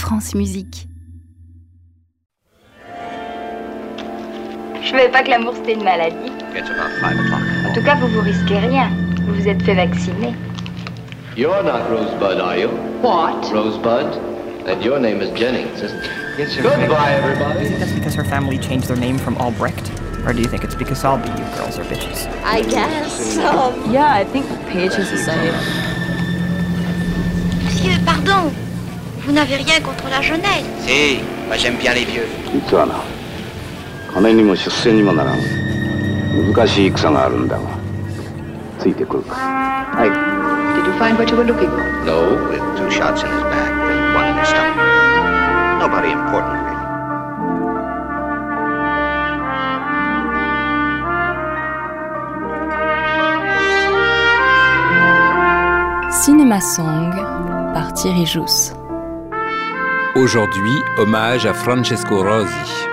France Musique. Je savais pas que l'amour c'était une maladie. En tout cas, vous risquez rien. Vous vous êtes fait vacciner. You're not Rosebud, are you? What? Rosebud? And your name is Jennings, isn't it? Yes, goodbye, everybody. Do you think that's because her family changed their name from Albrecht? Or do you think it's because all the you girls are bitches? I guess. Yeah, I think Paige is the same. Monsieur, pardon. Vous n'avez rien contre la jeunesse. Si, moi j'aime bien les vieux. 実はな、金にも出世にもならん難しい戦があるんだが、ついてくるか。はい。 Did you find what you were looking for? No, with 2 shots in his back and 1 in his stomach. Nobody important, really. Cinéma Song par Thierry Jousse. Aujourd'hui, hommage à Francesco Rosi.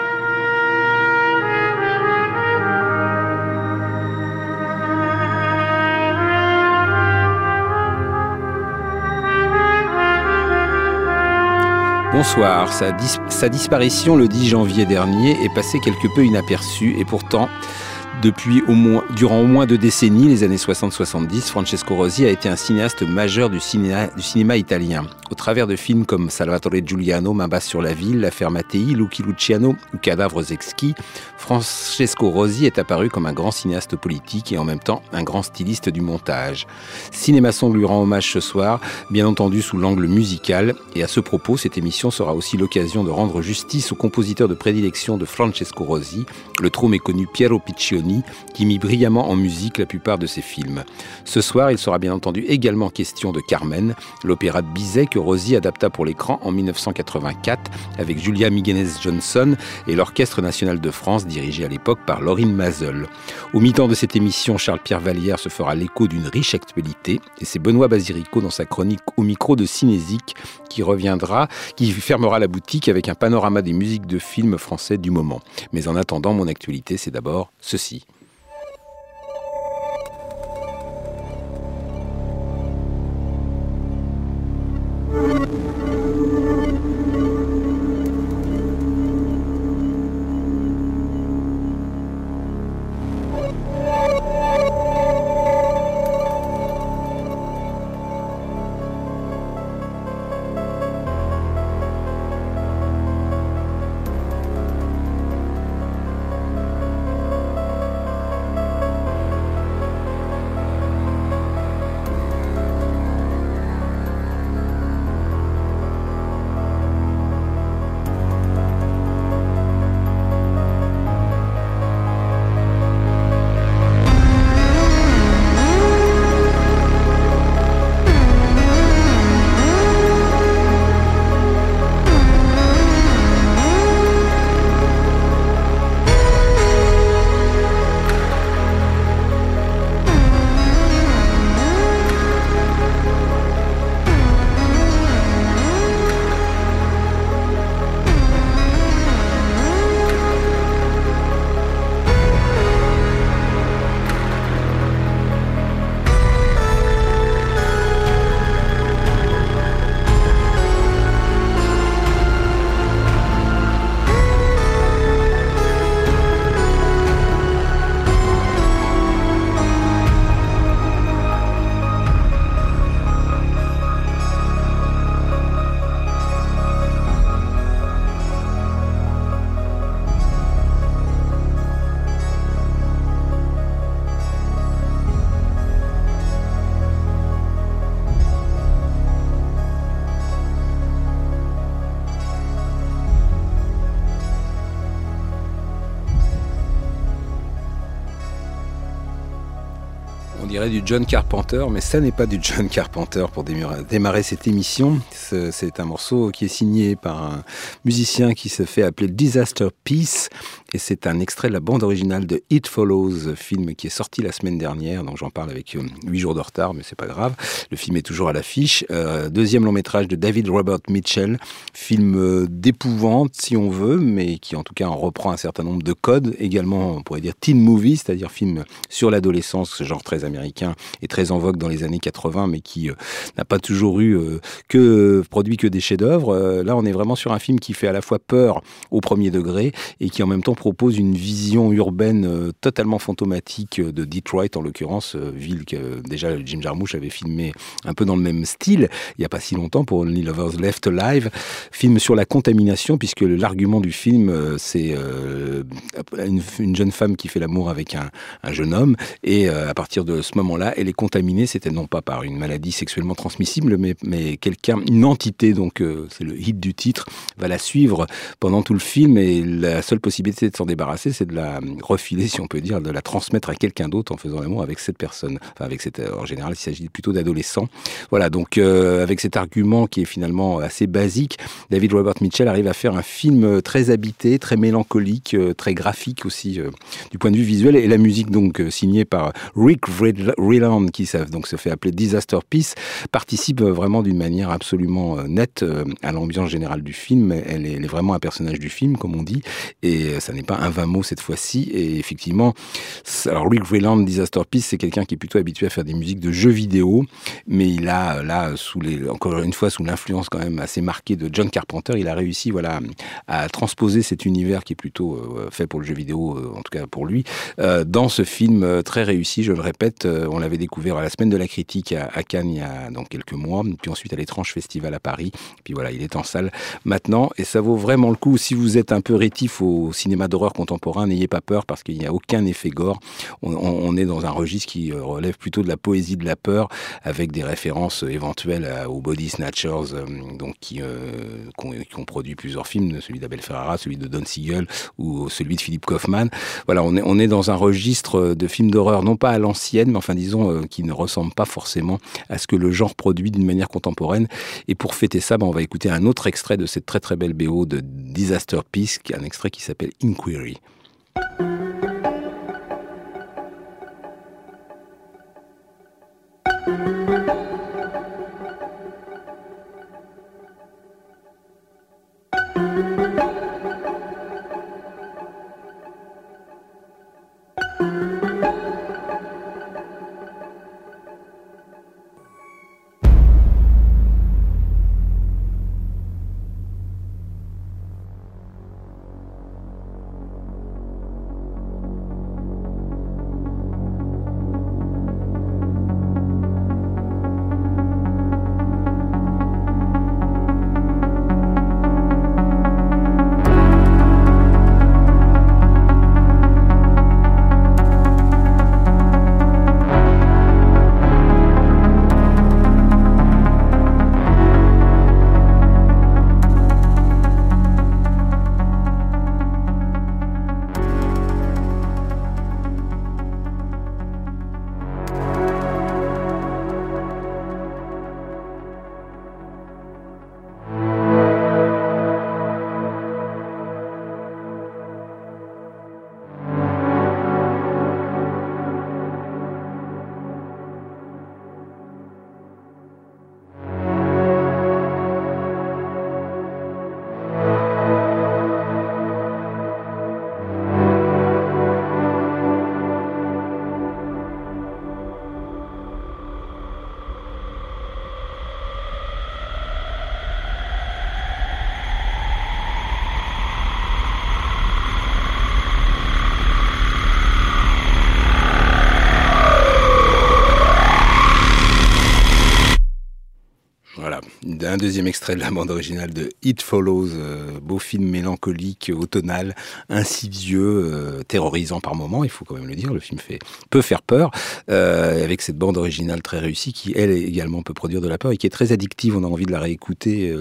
Bonsoir, sa disparition le 10 janvier dernier est passée quelque peu inaperçue et pourtant, durant au moins 2 décennies, les années 60-70, Francesco Rosi a été un cinéaste majeur du cinéma italien. Au travers de films comme Salvatore Giuliano, Main basse sur la ville, L'affaire Mattei, Lucky Luciano ou Cadavres exquis, Francesco Rosi est apparu comme un grand cinéaste politique et en même temps un grand styliste du montage. Cinéma Song lui rend hommage ce soir, bien entendu sous l'angle musical, et à ce propos, cette émission sera aussi l'occasion de rendre justice au compositeur de prédilection de Francesco Rosi, le trop méconnu Piero Piccioni, qui mit brillamment en musique la plupart de ses films. Ce soir, il sera bien entendu également question de Carmen, l'opéra de Bizet que Rosi adapta pour l'écran en 1984 avec Julia Migenes-Johnson et l'Orchestre national de France dirigé à l'époque par Laurine Mazel. Au mi-temps de cette émission, Charles-Pierre Vallière se fera l'écho d'une riche actualité et c'est Benoît Basirico dans sa chronique au micro de Cinésique qui fermera la boutique avec un panorama des musiques de films français du moment. Mais en attendant, mon actualité, c'est d'abord ceci. On dirait du John Carpenter, mais ça n'est pas du John Carpenter pour démarrer cette émission. C'est un morceau qui est signé par un musicien qui se fait appeler Disaster Peace, et c'est un extrait de la bande originale de It Follows, film qui est sorti la semaine dernière, donc j'en parle avec 8 jours de retard, mais c'est pas grave, le film est toujours à l'affiche. Deuxième long métrage de David Robert Mitchell, film d'épouvante si on veut, mais qui en tout cas en reprend un certain nombre de codes, également on pourrait dire teen movie, c'est-à-dire film sur l'adolescence, ce genre très américain, américain et très en vogue dans les années 80, mais qui n'a pas toujours produit que des chefs-d'œuvre. Là, on est vraiment sur un film qui fait à la fois peur au premier degré et qui en même temps propose une vision urbaine totalement fantomatique de Detroit, en l'occurrence, ville que déjà Jim Jarmusch avait filmé un peu dans le même style il n'y a pas si longtemps pour Only Lovers Left Alive, film sur la contamination, puisque l'argument du film c'est une jeune femme qui fait l'amour avec un jeune homme, et à partir de ce moment-là elle est contaminée, c'était non pas par une maladie sexuellement transmissible, mais quelqu'un, une entité, donc c'est le hit du titre, va la suivre pendant tout le film, et la seule possibilité de s'en débarrasser, c'est de la refiler, si on peut dire, de la transmettre à quelqu'un d'autre en faisant l'amour avec cette personne. Enfin, en général, il s'agit plutôt d'adolescents. Voilà, donc avec cet argument qui est finalement assez basique, David Robert Mitchell arrive à faire un film très habité, très mélancolique, très graphique aussi du point de vue visuel, et la musique donc signée par Rick Rieland, qui donc se fait appeler Disaster Piece, participe vraiment d'une manière absolument nette à l'ambiance générale du film. Elle est vraiment un personnage du film, comme on dit, et ça n'est pas un vain mot cette fois-ci. Et effectivement, alors Rick Rieland, Disaster Piece, c'est quelqu'un qui est plutôt habitué à faire des musiques de jeux vidéo, mais il a là, encore une fois, sous l'influence quand même assez marquée de John Carpenter, il a réussi à transposer cet univers qui est plutôt fait pour le jeu vidéo, en tout cas pour lui, dans ce film très réussi. Je le répète, on l'avait découvert à la Semaine de la Critique à Cannes il y a donc quelques mois, puis ensuite à l'Étrange Festival à Paris, puis voilà, il est en salle maintenant, et ça vaut vraiment le coup. Si vous êtes un peu rétif au cinéma d'horreur contemporain, n'ayez pas peur, parce qu'il n'y a aucun effet gore. On est dans un registre qui relève plutôt de la poésie de la peur, avec des références éventuelles aux Body Snatchers, donc qui ont produit plusieurs films, celui d'Abel Ferrara, celui de Don Siegel ou celui de Philip Kaufman. Voilà, on est dans un registre de films d'horreur, non pas à l'ancienne, mais enfin disons qui ne ressemble pas forcément à ce que le genre produit d'une manière contemporaine. Et pour fêter ça, on va écouter un autre extrait de cette très très belle BO de Disaster Piece, un extrait qui s'appelle Inquiry. Un deuxième extrait de la bande originale de It Follows, beau film mélancolique, automnal, insidieux, terrorisant par moments, il faut quand même le dire, le film peut faire peur, avec cette bande originale très réussie qui, elle, également peut produire de la peur et qui est très addictive, on a envie de la réécouter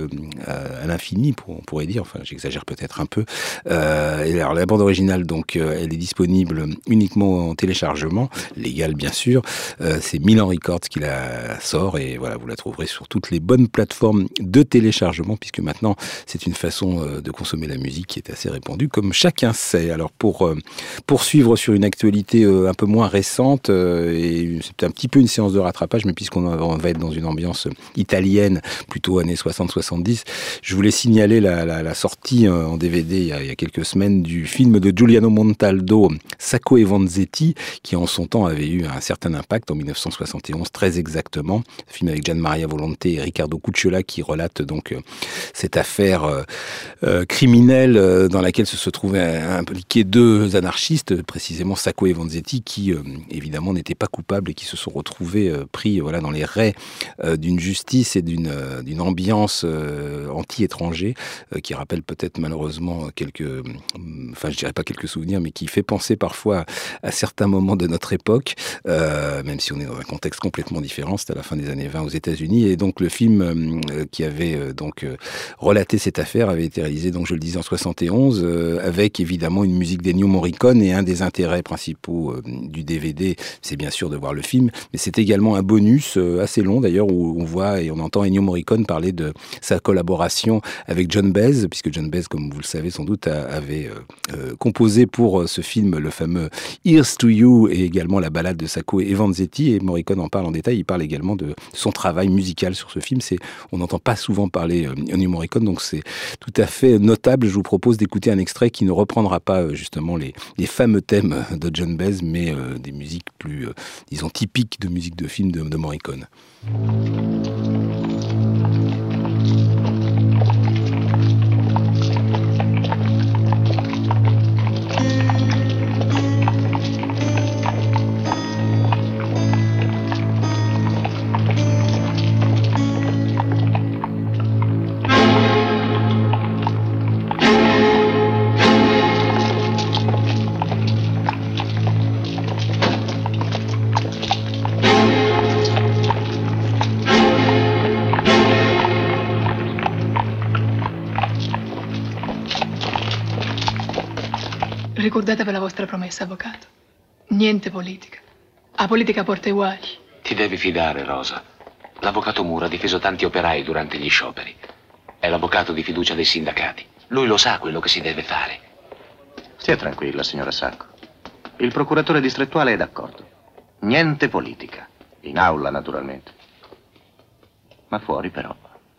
à l'infini, on pourrait dire, enfin j'exagère peut-être un peu. Et alors la bande originale, donc, elle est disponible uniquement en téléchargement, légal bien sûr, c'est Milan Records qui la sort, et voilà, vous la trouverez sur toutes les bonnes plateformes plateformes de téléchargement, puisque maintenant c'est une façon de consommer la musique qui est assez répandue, comme chacun sait. Alors pour poursuivre sur une actualité un peu moins récente, et c'est un petit peu une séance de rattrapage, mais puisqu'on va être dans une ambiance italienne, plutôt années 60-70, je voulais signaler la sortie en DVD il y a quelques semaines du film de Giuliano Montaldo, Sacco e Vanzetti, qui en son temps avait eu un certain impact en 1971, très exactement. Film avec Gian Maria Volonté et Riccardo Cucciola qui relate donc cette affaire criminelle dans laquelle se trouvaient impliqués deux anarchistes, précisément Sacco et Vanzetti, qui évidemment n'étaient pas coupables et qui se sont retrouvés pris dans les raies d'une justice et d'une ambiance anti-étranger qui rappelle peut-être malheureusement je dirais pas quelques souvenirs, mais qui fait penser parfois à certains moments de notre époque, même si on est dans un contexte complètement différent. C'était à la fin des années 20 aux États-Unis, et donc le film qui avait relaté cette affaire avait été réalisé, donc je le disais, en 71, avec évidemment une musique d'Ennio Morricone, et un des intérêts principaux du DVD, c'est bien sûr de voir le film, mais c'est également un bonus assez long d'ailleurs, où on voit et on entend Ennio Morricone parler de sa collaboration avec John Baez, puisque John Baez, comme vous le savez sans doute, avait composé pour ce film le fameux Here's to You, et également la ballade de Sacco et Vanzetti, et Morricone en parle en détail. Il parle également de son travail musical sur ce film. On n'entend pas souvent parler Ennio Morricone, donc c'est tout à fait notable. Je vous propose d'écouter un extrait qui ne reprendra pas justement les fameux thèmes de John Baez, mais des musiques plus, disons, typiques de musique de film de Morricone. Ricordatevi la vostra promessa, avvocato. Niente politica. A politica porta i guai. Ti devi fidare, Rosa. L'avvocato Moore ha difeso tanti operai durante gli scioperi. È l'avvocato di fiducia dei sindacati. Lui lo sa quello che si deve fare. Stia tranquilla, signora Sacco. Il procuratore distrettuale è d'accordo. Niente politica. In aula, naturalmente. Ma fuori, però.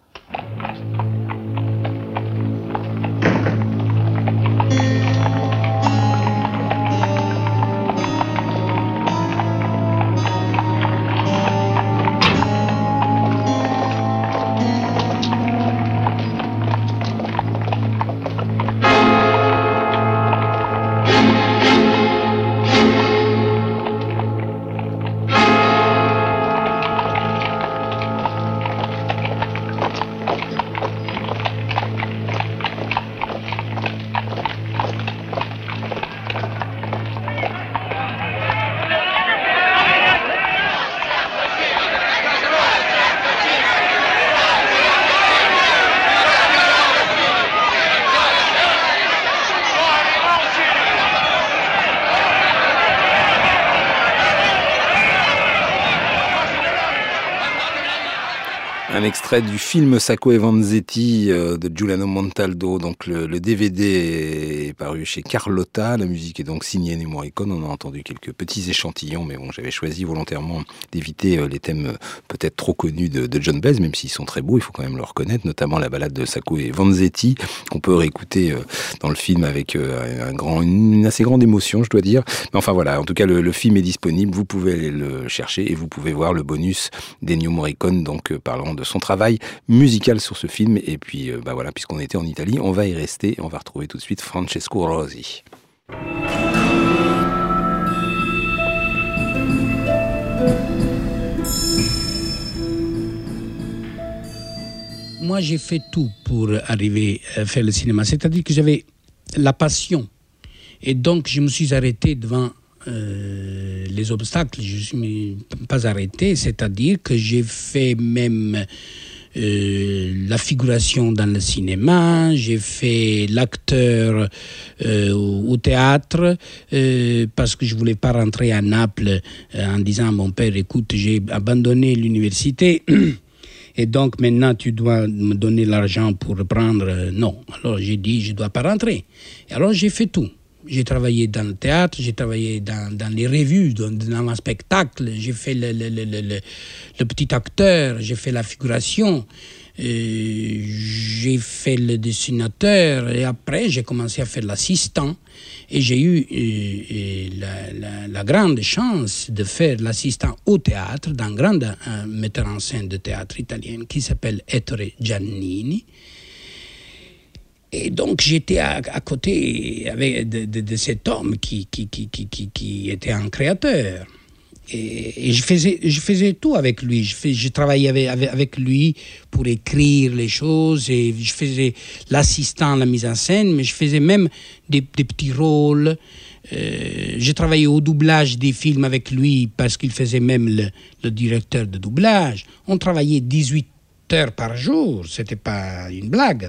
Un extrait du film Sacco e Vanzetti de Giuliano Montaldo. Donc le DVD est paru chez Carlotta. La musique est donc signée Ennio Morricone. On a entendu quelques petits échantillons, mais bon, j'avais choisi volontairement d'éviter les thèmes peut-être trop connus de John Baez, même s'ils sont très beaux, il faut quand même le reconnaître, notamment la ballade de Sacco e Vanzetti, qu'on peut réécouter dans le film avec une assez grande émotion, je dois dire. Mais enfin voilà, en tout cas le film est disponible, vous pouvez aller le chercher et vous pouvez voir le bonus d'Ennio Morricone, donc parlant de son travail musical sur ce film. Et puis voilà, puisqu'on était en Italie, on va y rester et on va retrouver tout de suite Francesco Rosi. Moi, j'ai fait tout pour arriver à faire le cinéma. C'est-à-dire que j'avais la passion. Et donc, je me suis arrêté devant les obstacles. Je ne suis pas arrêté. C'est-à-dire que j'ai fait même la figuration dans le cinéma. J'ai fait l'acteur au théâtre parce que je ne voulais pas rentrer à Naples en disant à mon père, écoute, j'ai abandonné l'université. Et donc maintenant tu dois me donner l'argent pour reprendre. Non. Alors j'ai dit je ne dois pas rentrer. Et alors j'ai fait tout. J'ai travaillé dans le théâtre, j'ai travaillé dans les revues, dans le spectacle, j'ai fait le petit acteur, j'ai fait la figuration, j'ai fait le dessinateur, et après j'ai commencé à faire l'assistant. Et j'ai eu la grande chance de faire l'assistant au théâtre d'un grand metteur en scène de théâtre italien qui s'appelle Ettore Giannini. Et donc j'étais à côté de cet homme qui était un créateur. Et je faisais tout avec lui. Je travaillais avec lui pour écrire les choses. Et je faisais l'assistant à la mise en scène, mais je faisais même des petits rôles. J'ai travaillé au doublage des films avec lui parce qu'il faisait même le directeur de doublage. On travaillait 18 heures par jour. C'était pas une blague.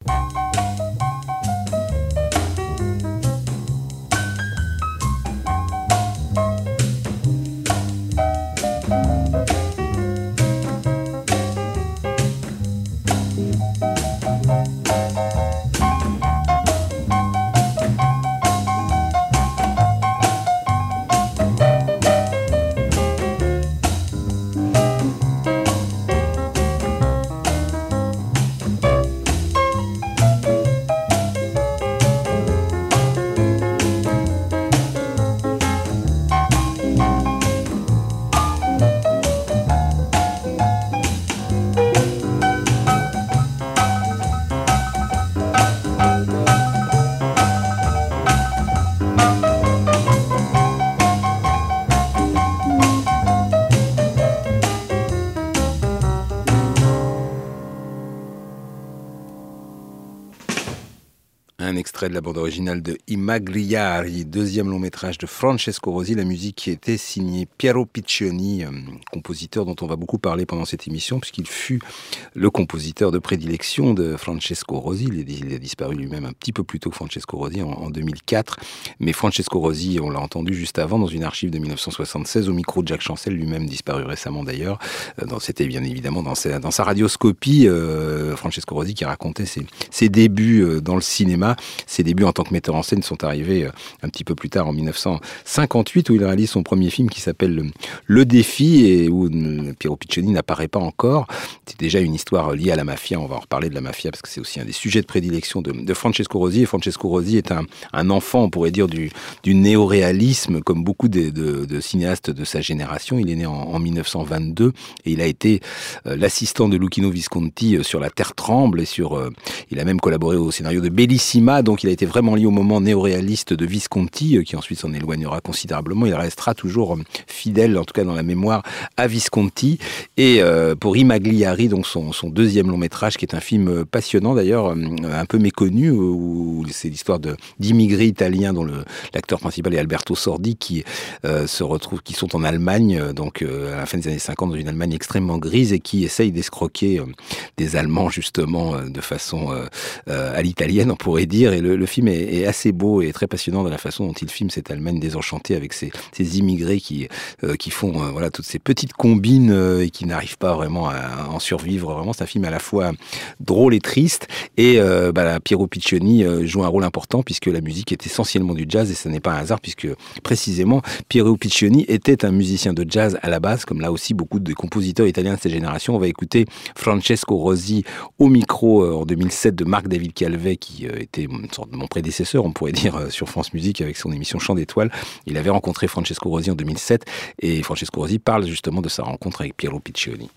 Un extrait de la bande originale de I Magliari, deuxième long métrage de Francesco Rosi, la musique qui était signée Piero Piccioni, compositeur dont on va beaucoup parler pendant cette émission, puisqu'il fut le compositeur de prédilection de Francesco Rosi. Il a disparu lui-même un petit peu plus tôt que Francesco Rosi, en 2004. Mais Francesco Rosi, on l'a entendu juste avant dans une archive de 1976, au micro de Jacques Chancel, lui-même disparu récemment d'ailleurs. C'était bien évidemment dans sa radioscopie, Francesco Rosi qui racontait ses débuts dans le cinéma. Ses débuts en tant que metteur en scène sont arrivés un petit peu plus tard, en 1958, où il réalise son premier film qui s'appelle Le Défi, et où Piero Piccioni n'apparaît pas encore. C'est déjà une histoire liée à la mafia, on va en reparler de la mafia, parce que c'est aussi un des sujets de prédilection de Francesco Rosi. Et Francesco Rosi est un enfant, on pourrait dire, du néoréalisme, comme beaucoup de cinéastes de sa génération. Il est né en 1922, et il a été l'assistant de Luchino Visconti sur La Terre tremble, et il a même collaboré au scénario de Bellissima. Donc il a été vraiment lié au moment néoréaliste de Visconti, qui ensuite s'en éloignera considérablement. Il restera toujours fidèle, en tout cas dans la mémoire, à Visconti. Et pour I Magliari, donc son deuxième long métrage, qui est un film passionnant d'ailleurs, un peu méconnu, où c'est l'histoire d'immigrés italiens dont l'acteur principal est Alberto Sordi, qui sont en Allemagne, donc à la fin des années 50, dans une Allemagne extrêmement grise, et qui essayent d'escroquer des Allemands justement de façon à l'italienne, on pourrait dire. Et le film est assez beau et très passionnant dans la façon dont il filme cette Allemagne désenchantée avec ces immigrés qui font toutes ces petites combines et qui n'arrivent pas vraiment à en survivre. Vraiment, c'est un film à la fois drôle et triste. Et Piero Piccioni joue un rôle important, puisque la musique est essentiellement du jazz, et ce n'est pas un hasard, puisque précisément Piero Piccioni était un musicien de jazz à la base, comme là aussi beaucoup de compositeurs italiens de cette génération. On va écouter Francesco Rosi au micro en 2007 de Marc-David Calvet, qui était une sorte de mon prédécesseur, on pourrait dire, sur France Musique, avec son émission Chant d'étoiles. Il avait rencontré Francesco Rosi en 2007, et Francesco Rosi parle justement de sa rencontre avec Piero Piccioni.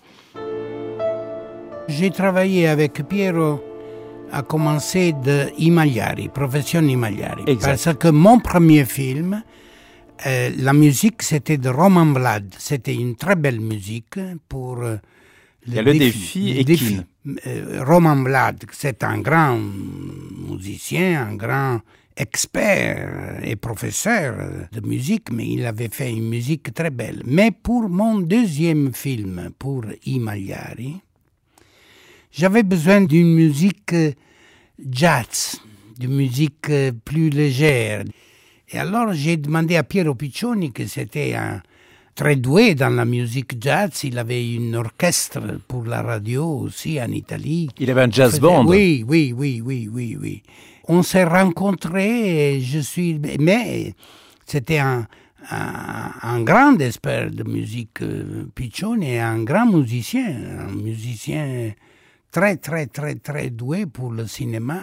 J'ai travaillé avec Piero à commencer de I Magliari, Profession I Magliari. Exact. Parce que mon premier film, la musique, c'était de Roman Vlad. C'était une très belle musique pour le défi et Kin. Roman Vlad, c'est un grand musicien, un grand expert et professeur de musique, mais il avait fait une musique très belle. Mais pour mon deuxième film, pour I Magliari, j'avais besoin d'une musique jazz, d'une musique plus légère. Et alors j'ai demandé à Piero Piccioni, que c'était très doué dans la musique jazz. Il avait une orchestre pour la radio aussi en Italie. Il avait un jazz band. Oui. On s'est rencontrés et mais c'était un grand expert de musique, Piccioni, et un grand musicien, très, très, très, très doué pour le cinéma.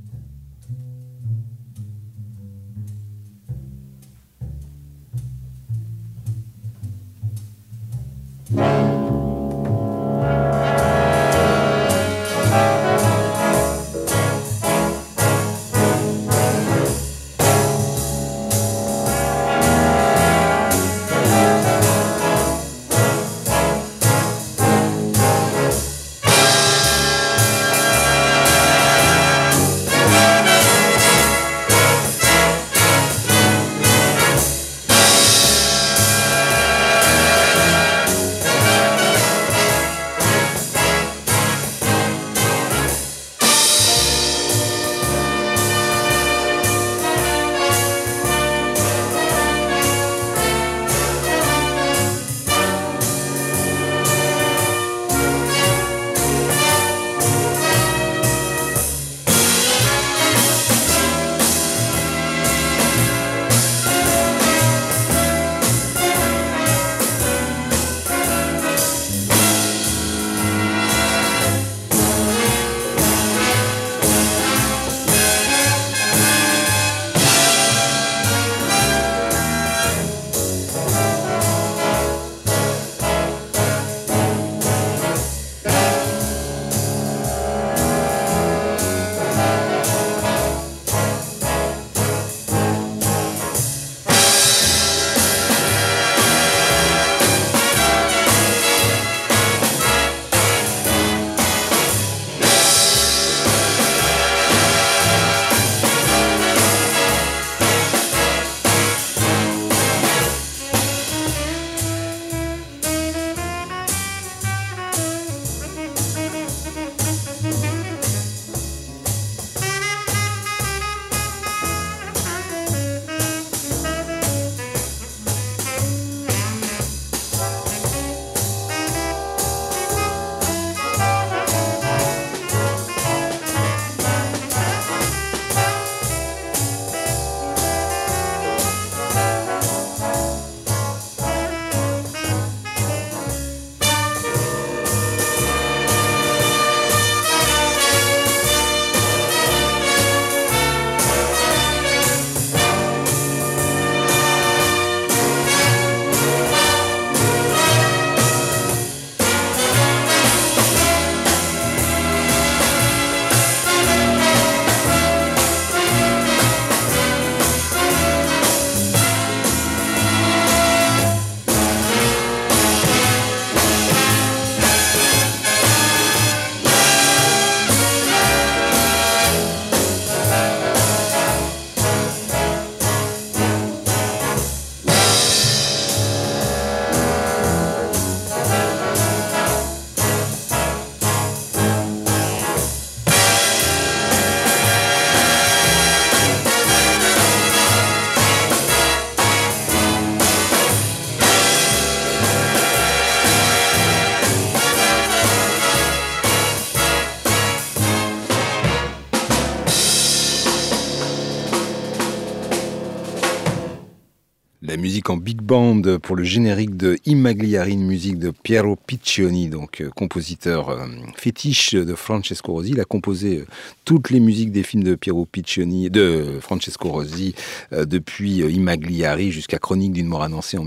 La musique en big band pour le générique de Imagliari, une musique de Piero Piccioni, donc compositeur fétiche de Francesco Rosi. Il a composé toutes les musiques des films de Piero Piccioni, de Francesco Rosi, depuis Imagliari jusqu'à Chronique d'une mort annoncée en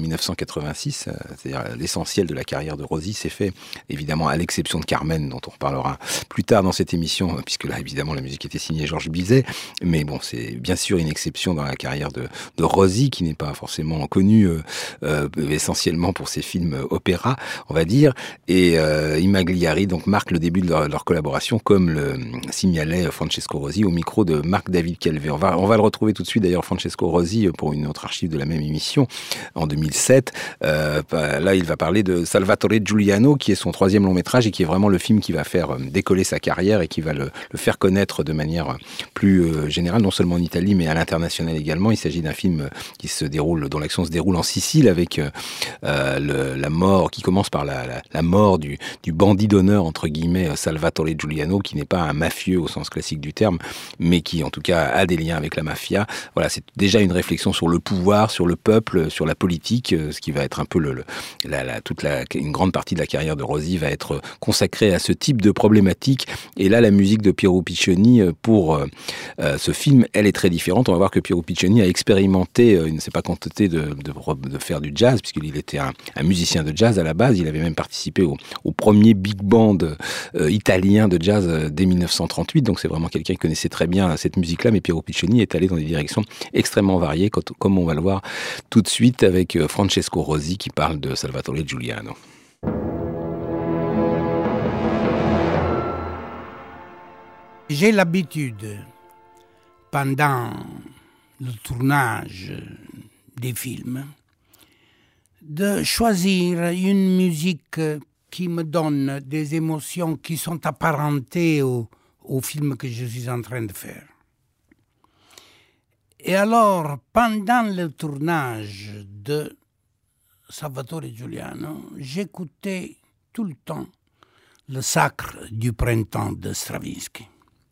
1986. C'est-à-dire l'essentiel de la carrière de Rosi s'est fait, évidemment, à l'exception de Carmen, dont on reparlera plus tard dans cette émission, puisque là, évidemment, la musique était signée Georges Bizet. Mais bon, c'est bien sûr une exception dans la carrière de Rosi, qui n'est pas forcément connu essentiellement pour ses films opéra, on va dire. Et Imagliari donc marque le début de leur collaboration, comme le signalait Francesco Rosi au micro de Marc-David Calvé. On va le retrouver tout de suite, d'ailleurs, Francesco Rosi, pour une autre archive de la même émission, en 2007. Là, il va parler de Salvatore Giuliano, qui est son 3e long métrage et qui est vraiment le film qui va faire décoller sa carrière et qui va le faire connaître de manière plus générale, non seulement en Italie, mais à l'international également. Il s'agit d'un film qui se déroule, dont l'insurrection se déroule en Sicile avec la mort qui commence par la mort du bandit d'honneur entre guillemets Salvatore Giuliano, qui n'est pas un mafieux au sens classique du terme, mais qui en tout cas a des liens avec la mafia. Voilà, c'est déjà une réflexion sur le pouvoir, sur le peuple, sur la politique, ce qui va être un peu une grande partie de la carrière de Rosi va être consacrée à ce type de problématique. Et là, la musique de Piero Piccioni pour ce film, elle est très différente. On va voir que Piero Piccioni a expérimenté, il ne s'est pas contenté de faire du jazz, puisqu'il était un musicien de jazz à la base. Il avait même participé au premier big band italien de jazz dès 1938. Donc c'est vraiment quelqu'un qui connaissait très bien cette musique-là. Mais Piero Piccioni est allé dans des directions extrêmement variées, comme on va le voir tout de suite avec Francesco Rosi qui parle de Salvatore Giuliano. J'ai l'habitude, pendant le tournage des films, de choisir une musique qui me donne des émotions qui sont apparentées au film que je suis en train de faire. Et alors, pendant le tournage de Salvatore Giuliano, j'écoutais tout le temps le Sacre du printemps de Stravinsky.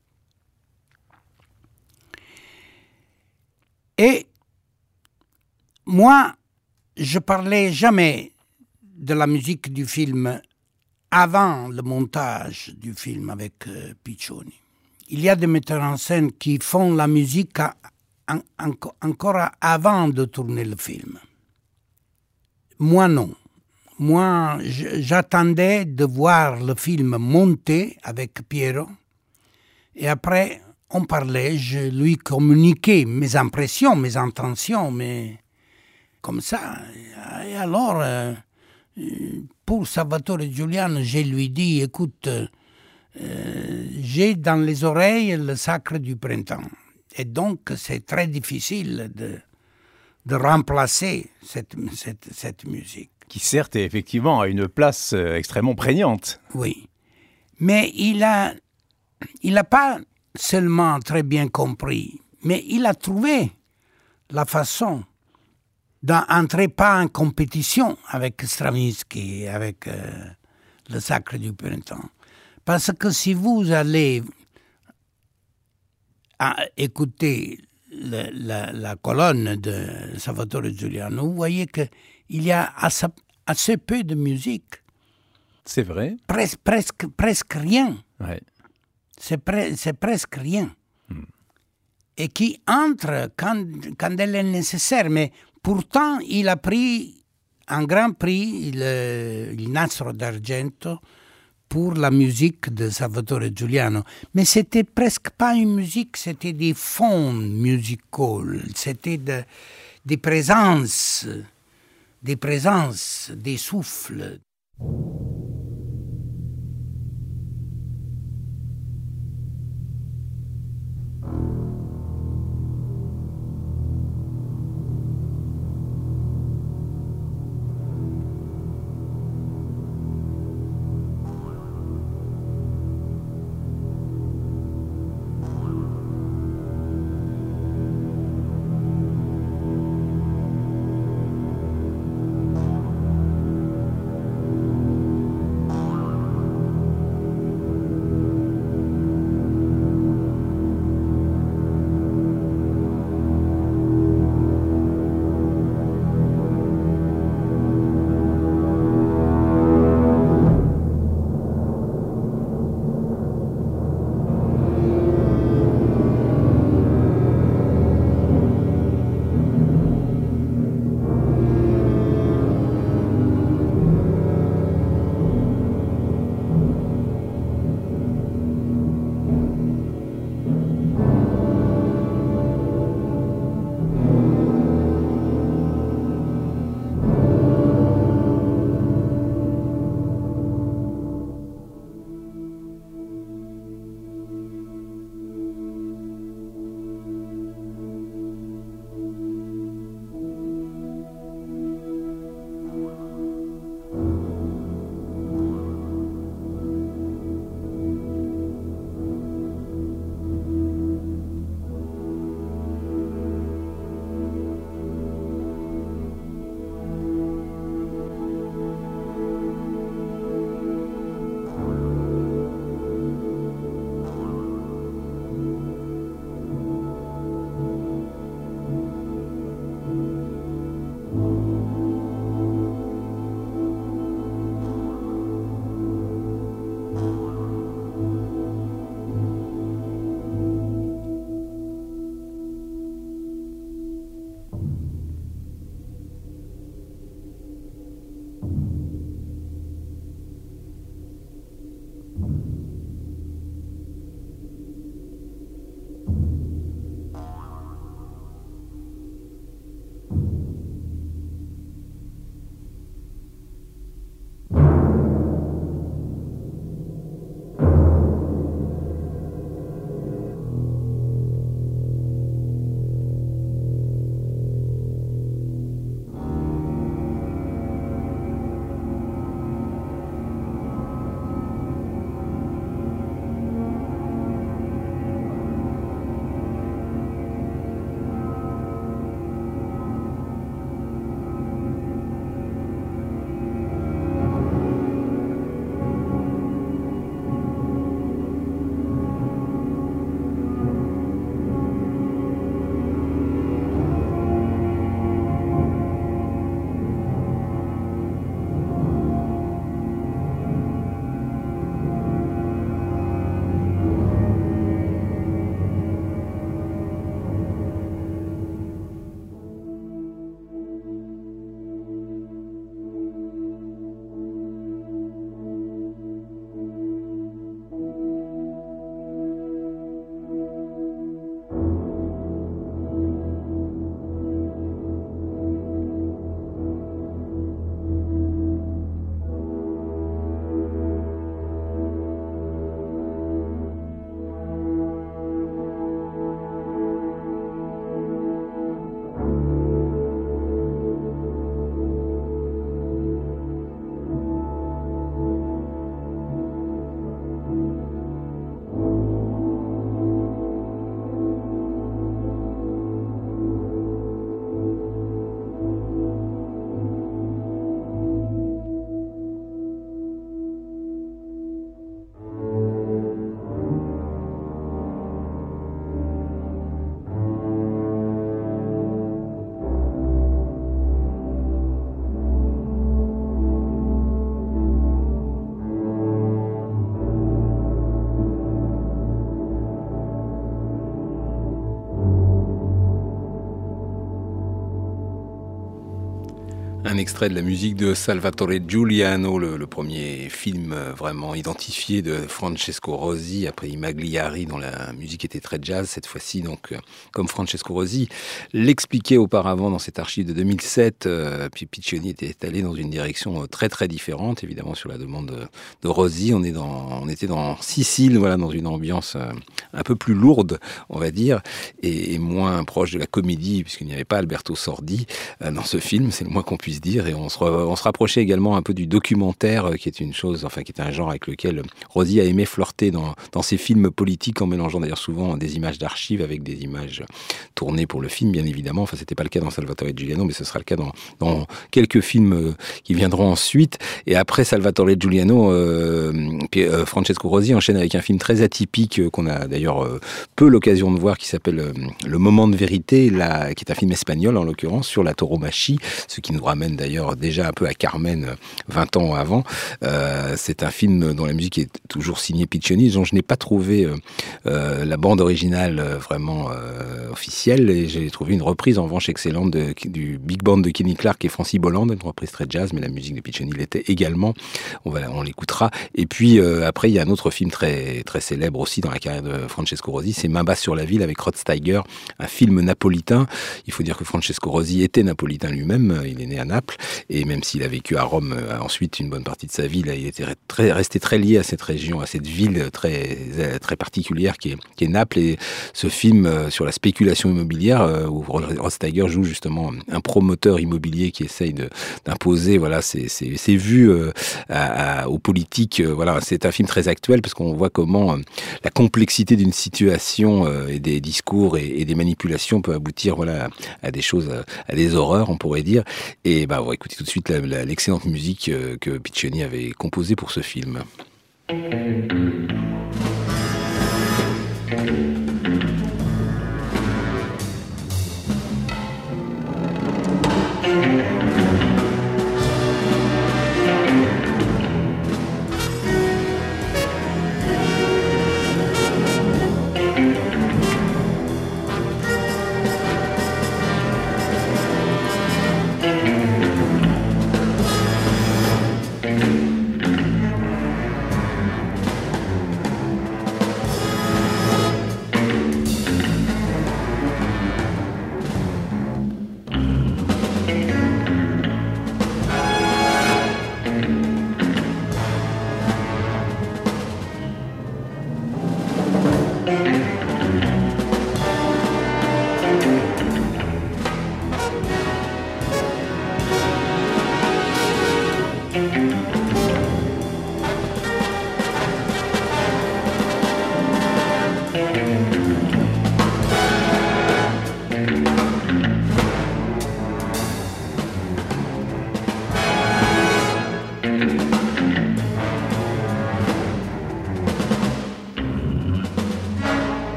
Et moi, je parlais jamais de la musique du film avant le montage du film avec Piccioni. Il y a des metteurs en scène qui font la musique encore avant de tourner le film. Moi, non. Moi, j'attendais de voir le film monter avec Piero. Et après, on parlait, je lui communiquais mes impressions, mes intentions, mais comme ça. Et alors, pour Salvatore Giuliano, je lui dis, écoute, j'ai dans les oreilles le Sacre du printemps. Et donc, c'est très difficile de remplacer cette musique. Qui certes, effectivement, a une place extrêmement prégnante. Oui. Mais il a pas seulement très bien compris, mais il a trouvé la façon d'entrer pas en compétition avec Stravinsky, avec le Sacre du printemps. Parce que si vous allez écouter la colonne de Salvatore Giuliano, vous voyez qu'il y a assez peu de musique. C'est vrai. Presque rien. Ouais. C'est presque rien. Et qui entre quand elle est nécessaire. Mais pourtant, il a pris un grand prix, il Nastro d'Argento, pour la musique de Salvatore Giuliano. Mais c'était presque pas une musique, c'était des fonds musicaux, c'était des présences, des souffles. un extrait de la musique de Salvatore Giuliano, le premier film vraiment identifié de Francesco Rosi, après I Magliari, dont la musique était très jazz, cette fois-ci, donc, comme Francesco Rosi l'expliquait auparavant dans cette archive de 2007, puis Piccioni était allé dans une direction très très différente, évidemment sur la demande de Rosi. On était dans Sicile, voilà, dans une ambiance un peu plus lourde, on va dire, et moins proche de la comédie, puisqu'il n'y avait pas Alberto Sordi dans ce film, c'est le moins qu'on puisse dire, et on se rapprochait également un peu du documentaire, qui est une chose, enfin qui est un genre avec lequel Rosi a aimé flirter dans ses films politiques, en mélangeant d'ailleurs souvent des images d'archives avec des images tournées pour le film, bien évidemment. Enfin, c'était pas le cas dans Salvatore Giuliano, mais ce sera le cas dans quelques films qui viendront ensuite. Et après Salvatore Giuliano, Francesco Rosi enchaîne avec un film très atypique qu'on a d'ailleurs peu l'occasion de voir, qui s'appelle Le Moment de Vérité, qui est un film espagnol en l'occurrence, sur la tauromachie, ce qui nous ramène d'ailleurs déjà un peu à Carmen 20 ans avant. C'est un film dont la musique est toujours signée Piccioni, dont je n'ai pas trouvé la bande originale vraiment officielle, et j'ai trouvé une reprise en revanche excellente du Big Band de Kenny Clarke et Francis Bolland, une reprise très jazz, mais la musique de Piccioni l'était également. On l'écoutera. Et puis après, il y a un autre film très, très célèbre aussi dans la carrière de Francesco Rosi, c'est Main basse sur la ville avec Rod Steiger, un film napolitain. Il faut dire que Francesco Rosi était napolitain lui-même, il est né à Naples, et même s'il a vécu à Rome ensuite une bonne partie de sa vie, là, il était resté très lié à cette région, à cette ville très, très particulière qui est Naples. Et ce film sur la spéculation immobilière, où Rod Steiger joue justement un promoteur immobilier qui essaye d'imposer voilà, ses vues aux politiques. Voilà, c'est un film très actuel parce qu'on voit comment la complexité d'une situation et des discours et des manipulations peut aboutir voilà, à des choses, à des horreurs, on pourrait dire. Et on va écouter tout de suite l'excellente musique que Piccioni avait composée pour ce film.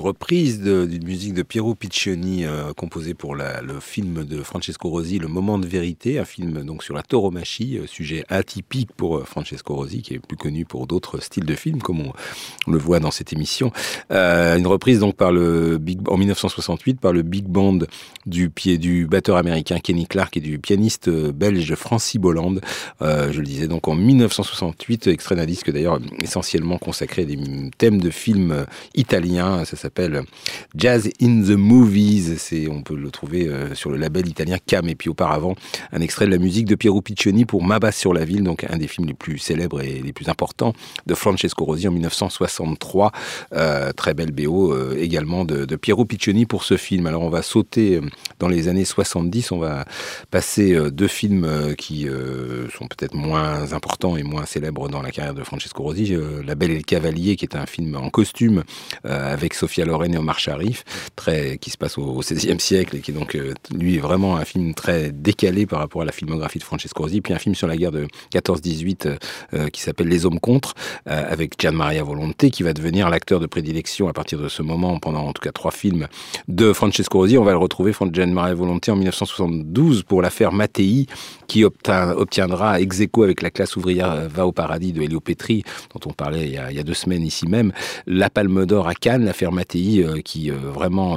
reprise d'une musique de Piero Piccioni composée pour le film de Francesco Rosi, Le Moment de vérité, un film donc sur la tauromachie, sujet atypique pour Francesco Rosi, qui est plus connu pour d'autres styles de films, comme on le voit dans cette émission. Une reprise donc en 1968 par le big band du batteur américain Kenny Clarke et du pianiste belge Francis Bolland. Je le disais donc en 1968, extrait d'un disque d'ailleurs essentiellement consacré à des thèmes de films italiens. Ça s'appelle Jazz in the Movies. On peut le trouver sur le label italien Cam. Et puis auparavant, un extrait de la musique de Piero Piccioni pour Ma basse sur la ville, donc un des films les plus célèbres et les plus importants de Francesco Rosi en 1963. Très belle BO également de Piero Piccioni pour ce film. Alors on va sauter dans les années 70, on va passer deux films qui sont peut-être moins importants et moins célèbres dans la carrière de Francesco Rosi. La Belle et le Cavalier, qui est un film en costume avec Sophia Loren et Omar Sharif, qui se passe au XVIe siècle et qui est donc lui vraiment un film très décalé par rapport à la filmographie de Francesco Rosi. Puis un film sur la guerre de 14-18 qui s'appelle Les Hommes contre, avec Gian Maria Volonté, qui va devenir l'acteur de prédilection à partir de ce moment, pendant en tout cas 3 films de Francesco Rosi. On va le retrouver, Gian Maria Volonté, en 1972 pour l'affaire Mattei, qui obtiendra ex aequo avec La classe ouvrière va au paradis de Elio Petri, dont on parlait il y a 2 semaines ici même, la Palme d'Or à Cannes, l'affaire Mattei, qui vraiment,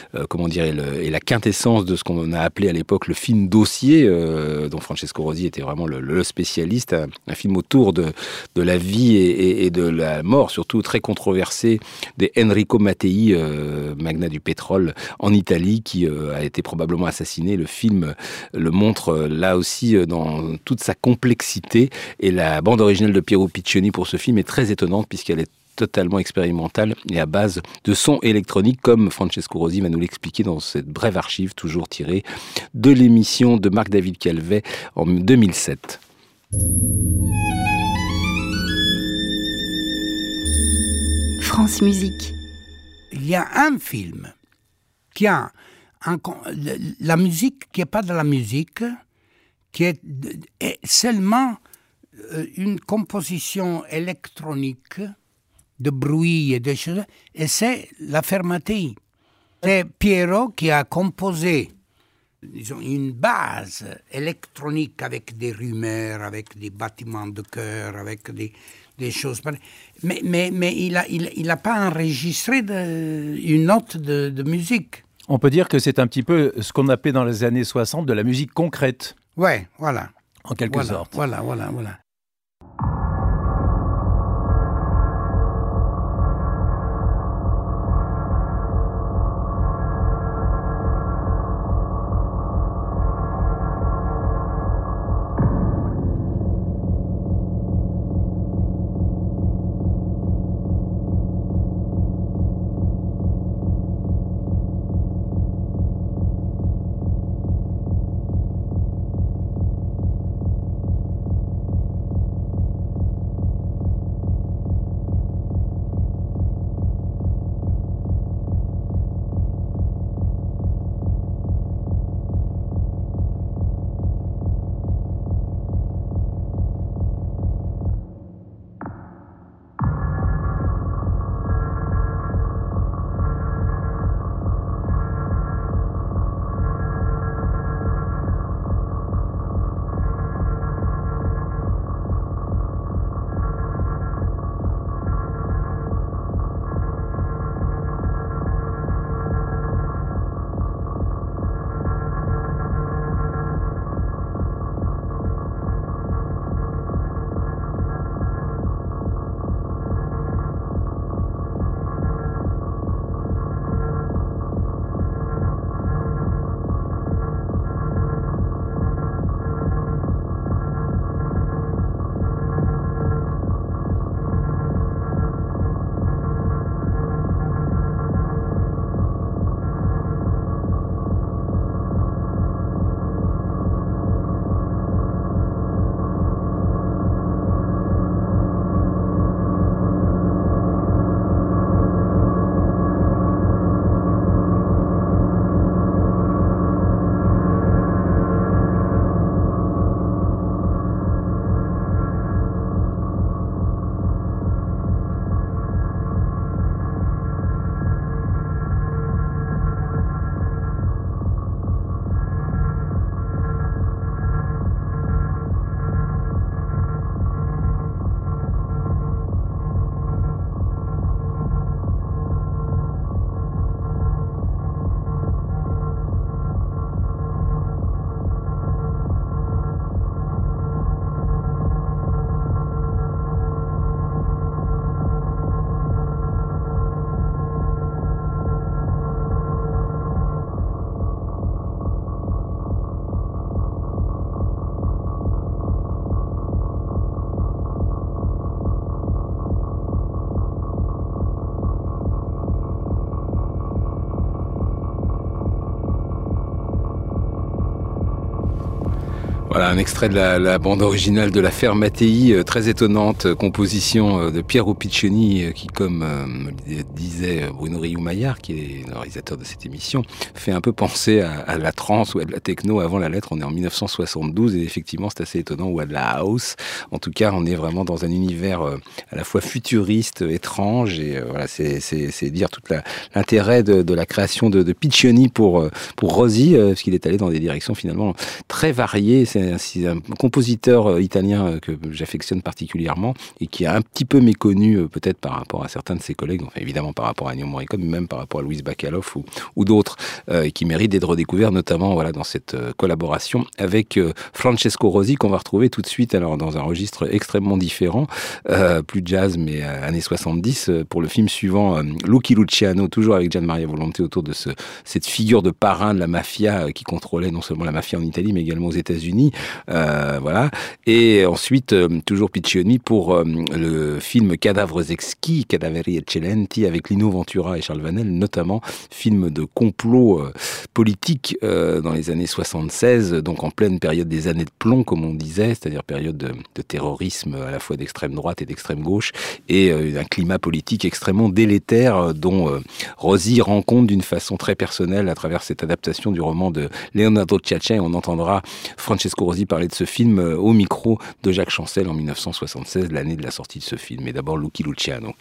est la quintessence de ce qu'on a appelé à l'époque le film dossier, dont Francesco Rosi était vraiment le spécialiste, un film autour de la vie et de la mort, surtout très controversé, d'Enrico Mattei, magnat du pétrole en Italie, qui a été probablement assassiné. Le film le montre là aussi dans toute sa complexité, et la bande originale de Piero Piccioni pour ce film est très étonnante puisqu'elle est totalement expérimentale et à base de sons électroniques, comme Francesco Rosi va nous l'expliquer dans cette brève archive toujours tirée de l'émission de Marc-David Calvet en 2007. France Musique. Il y a un film qui a la musique qui n'est pas de la musique, qui est seulement une composition électronique de bruit et de choses, et c'est l'affaire Mattei. C'est Piero qui a composé, disons, une base électronique avec des rumeurs, avec des battements de cœur, avec des choses. Mais il a pas enregistré une note de musique. On peut dire que c'est un petit peu ce qu'on appelait dans les années 60 de la musique concrète. Ouais, voilà. En quelque sorte. Voilà. Voilà, un extrait de la bande originale de l'affaire Mattei, très étonnante, composition de Piero Piccioni, qui, comme disait Bruno Riou-Maillard, qui est le réalisateur de cette émission, fait un peu penser à la trance ou à de la techno avant la lettre. On est en 1972 et effectivement c'est assez étonnant, ou à de la house. En tout cas, on est vraiment dans un univers à la fois futuriste, étrange, et voilà, c'est dire tout l'intérêt de la création de Piccioni pour Rosie, parce qu'il est allé dans des directions finalement très variées. C'est un compositeur italien que j'affectionne particulièrement et qui est un petit peu méconnu peut-être par rapport à certains de ses collègues, enfin évidemment par rapport à Ennio Morricone, mais même par rapport à Luis Bacalov ou d'autres, et qui mérite d'être redécouvert, notamment voilà, dans cette collaboration avec Francesco Rosi, qu'on va retrouver tout de suite alors dans un registre extrêmement différent, plus jazz mais années 70, pour le film suivant, Lucky Luciano, toujours avec Gian Maria Volonté, autour de cette figure de parrain de la mafia qui contrôlait non seulement la mafia en Italie mais également aux États-Unis. Voilà. Et ensuite, toujours Piccioni pour le film Cadavres exquis, Cadaveri eccellenti, avec Lino Ventura et Charles Vanel, notamment, film de complot politique dans les années 76, donc en pleine période des années de plomb, comme on disait, c'est-à-dire période de terrorisme à la fois d'extrême droite et d'extrême gauche, et un climat politique extrêmement délétère dont Rosi rend compte d'une façon très personnelle à travers cette adaptation du roman de Leonardo Ciaccia. Et on entendra Francesco Rosi parler de ce film au micro de Jacques Chancel en 1976, l'année de la sortie de ce film. Et d'abord Lucky Luciano.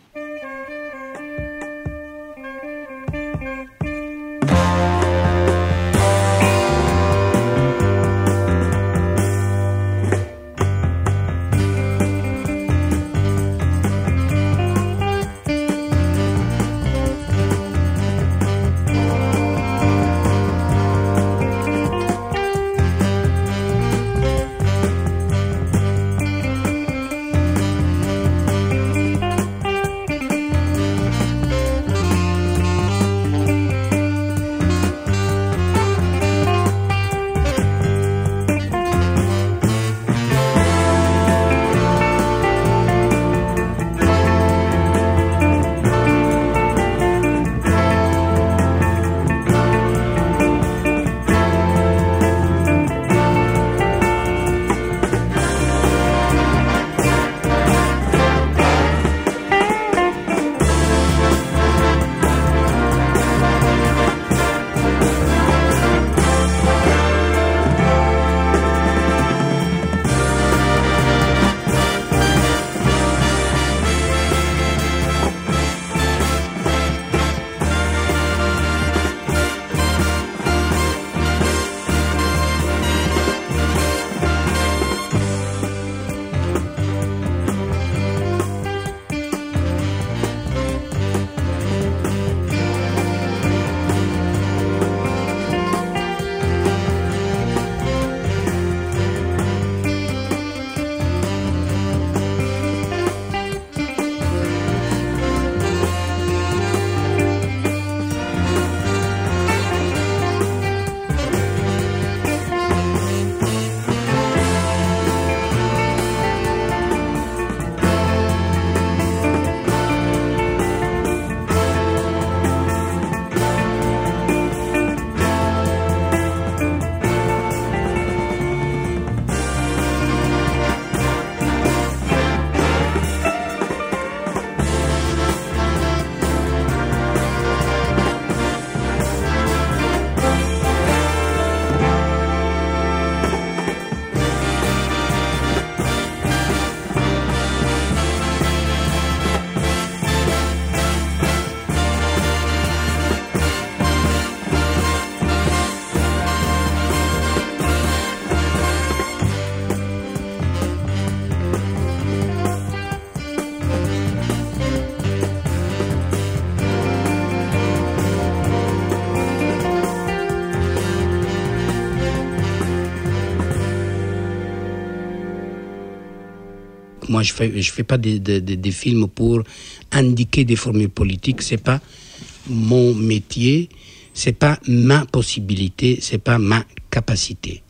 Moi, je fais pas des films pour indiquer des formules politiques. C'est pas mon métier, c'est pas ma possibilité, c'est pas ma capacité.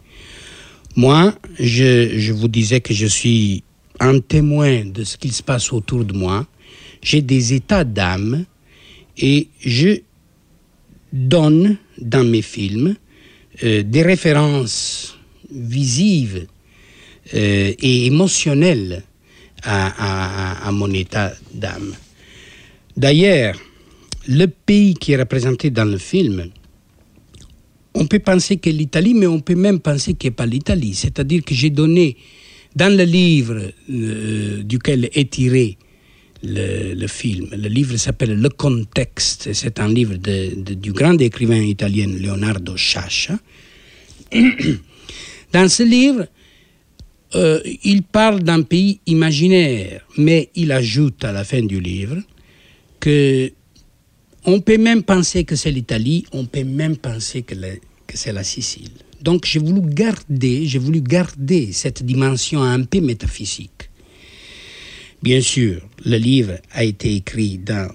Moi, je vous disais que je suis un témoin de ce qui se passe autour de moi. J'ai des états d'âme et je donne dans mes films des références visive et émotionnelle à mon état d'âme. D'ailleurs, le pays qui est représenté dans le film, on peut penser que l'Italie, mais on peut même penser qu'il n'est pas l'Italie. C'est-à-dire que j'ai donné, dans le livre duquel est tiré le film, le livre s'appelle Le Contexte, c'est un livre du grand écrivain italien Leonardo Sciascia. Dans ce livre, il parle d'un pays imaginaire, mais il ajoute à la fin du livre que on peut même penser que c'est l'Italie, on peut même penser que c'est la Sicile. Donc j'ai voulu garder cette dimension un peu métaphysique. Bien sûr, le livre a été écrit dans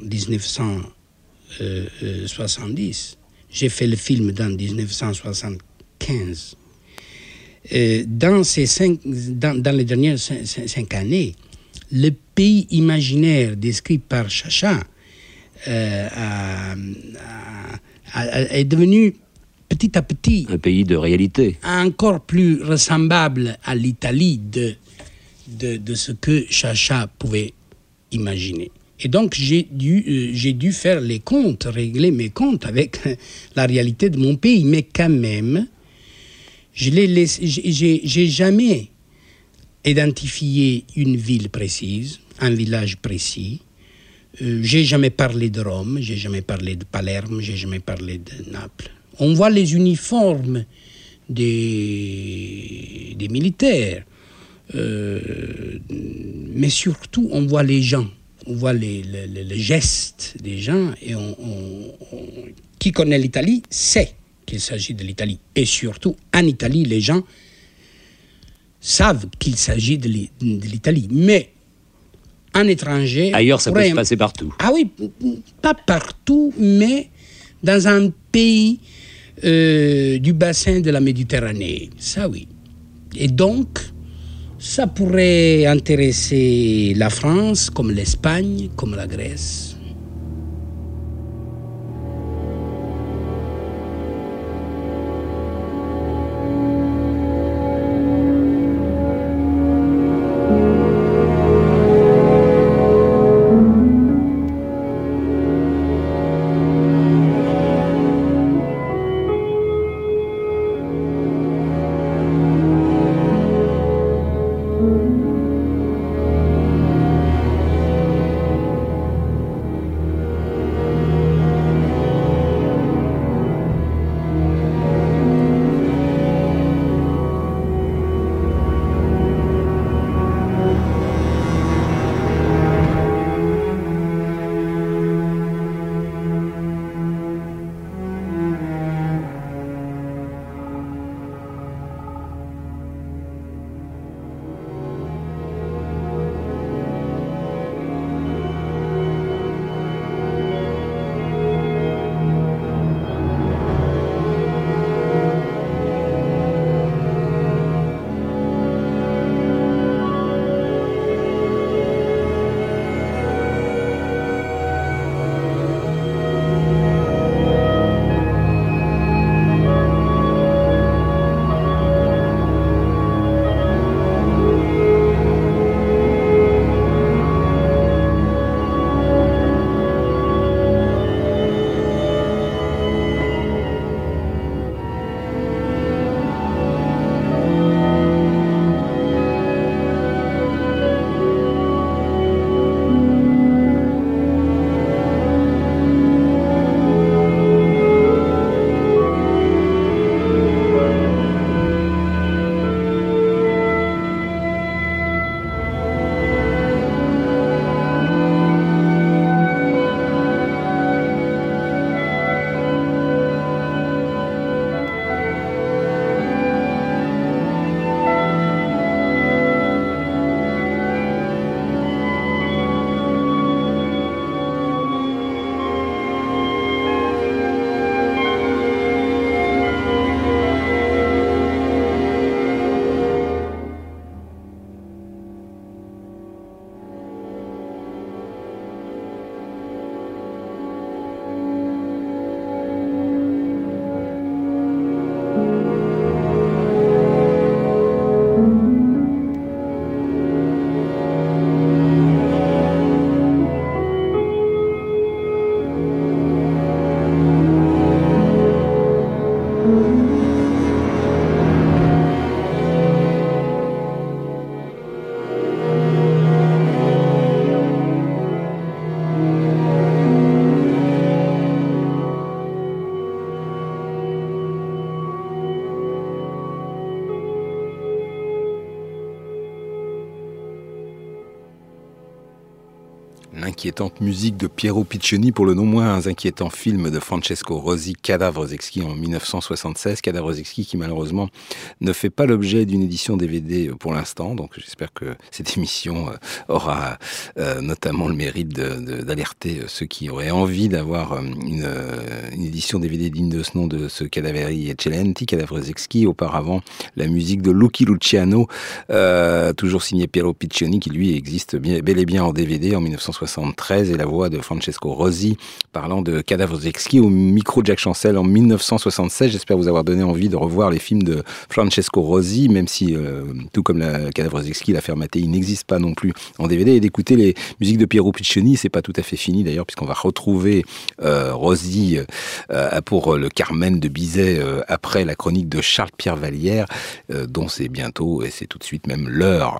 1970. J'ai fait le film dans 1975. Dans les dernières 5 années, le pays imaginaire décrit par Sciascia est devenu petit à petit un pays de réalité, encore plus ressemblable à l'Italie de ce que Sciascia pouvait imaginer. Et donc j'ai dû faire les comptes, régler mes comptes avec la réalité de mon pays, mais quand même, j'ai jamais identifié une ville précise, un village précis. J'ai jamais parlé de Rome, j'ai jamais parlé de Palerme, j'ai jamais parlé de Naples. On voit les uniformes des militaires, mais surtout on voit les gens, on voit les gestes des gens, et qui connaît l'Italie sait qu'il s'agit de l'Italie. Et surtout, en Italie, les gens savent qu'il s'agit de l'Italie. Mais un étranger... Ailleurs, ça peut se passer partout. Ah oui, pas partout, mais dans un pays du bassin de la Méditerranée. Ça, oui. Et donc, ça pourrait intéresser la France, comme l'Espagne, comme la Grèce. L'inquiétante musique de Piero Piccioni pour le non moins inquiétant film de Francesco Rosi, Cadavres exquis en 1976. Cadavres exquis qui malheureusement ne fait pas l'objet d'une édition DVD pour l'instant. Donc j'espère que cette émission aura notamment le mérite d'alerter ceux qui auraient envie d'avoir une édition DVD digne de ce nom de ce Cadaveri Eccellenti, Cadavres exquis. Auparavant, la musique de Lucky Luciano, toujours signé Piero Piccioni, qui lui existe bel et bien en DVD en 1973, et la voix de Francesco Rosi parlant de Cadavres exquis au micro de Jacques Chancel en 1976. J'espère vous avoir donné envie de revoir les films de Francesco Rosi, même si, tout comme la Cadavres exquis, l'affaire Mattei n'existe pas non plus en DVD, et d'écouter les musiques de Piero Piccioni. C'est pas tout à fait fini d'ailleurs, puisqu'on va retrouver Rosi pour le Carmen de Bizet après la chronique de Charles-Pierre Vallière, dont c'est bientôt, et c'est tout de suite même l'heure.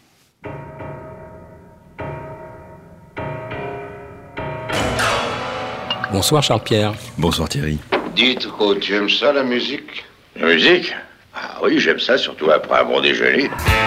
Bonsoir Charles-Pierre. Bonsoir Thierry. Dites, Ro, tu aimes ça la musique? La musique? Ah oui, j'aime ça, surtout après un bon déjeuner.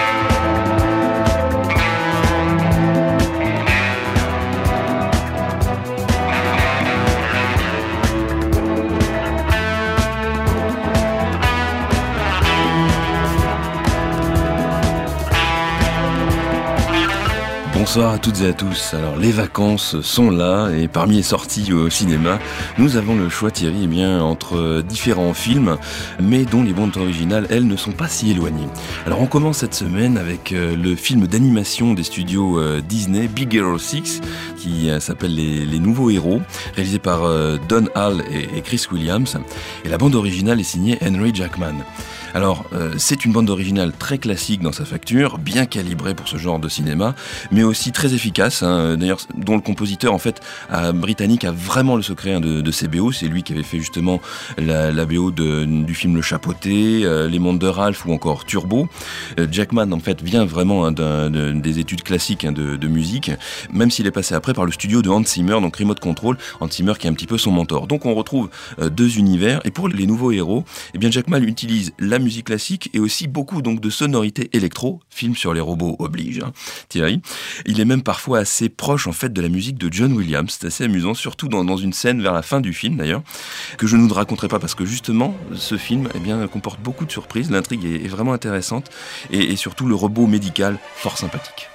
Bonsoir à toutes et à tous. Alors les vacances sont là et parmi les sorties au cinéma, nous avons le choix Thierry entre différents films, mais dont les bandes originales, elles, ne sont pas si éloignées. Alors on commence cette semaine avec le film d'animation des studios Disney, Big Hero 6, qui s'appelle les Nouveaux Héros, réalisé par Don Hall et Chris Williams. Et la bande originale est signée Henry Jackman. Alors, c'est une bande originale très classique dans sa facture, bien calibrée pour ce genre de cinéma, mais aussi très efficace, d'ailleurs, dont le compositeur, en fait, britannique a vraiment le secret de ses BO. C'est lui qui avait fait justement la BO du film Le Chapeauté, Les Mondes de Ralph ou encore Turbo. Jackman, en fait, vient vraiment des études classiques de musique, même s'il est passé après par le studio de Hans Zimmer, donc Remote Control, Hans Zimmer qui est un petit peu son mentor. Donc on retrouve deux univers, et pour les nouveaux héros, eh bien Jackman utilise la musique classique et aussi beaucoup donc de sonorités électro, film sur les robots oblige, Thierry. Il est même parfois assez proche en fait de la musique de John Williams, c'est assez amusant, surtout dans une scène vers la fin du film d'ailleurs, que je ne vous raconterai pas parce que justement ce film comporte beaucoup de surprises, l'intrigue est vraiment intéressante et surtout le robot médical fort sympathique.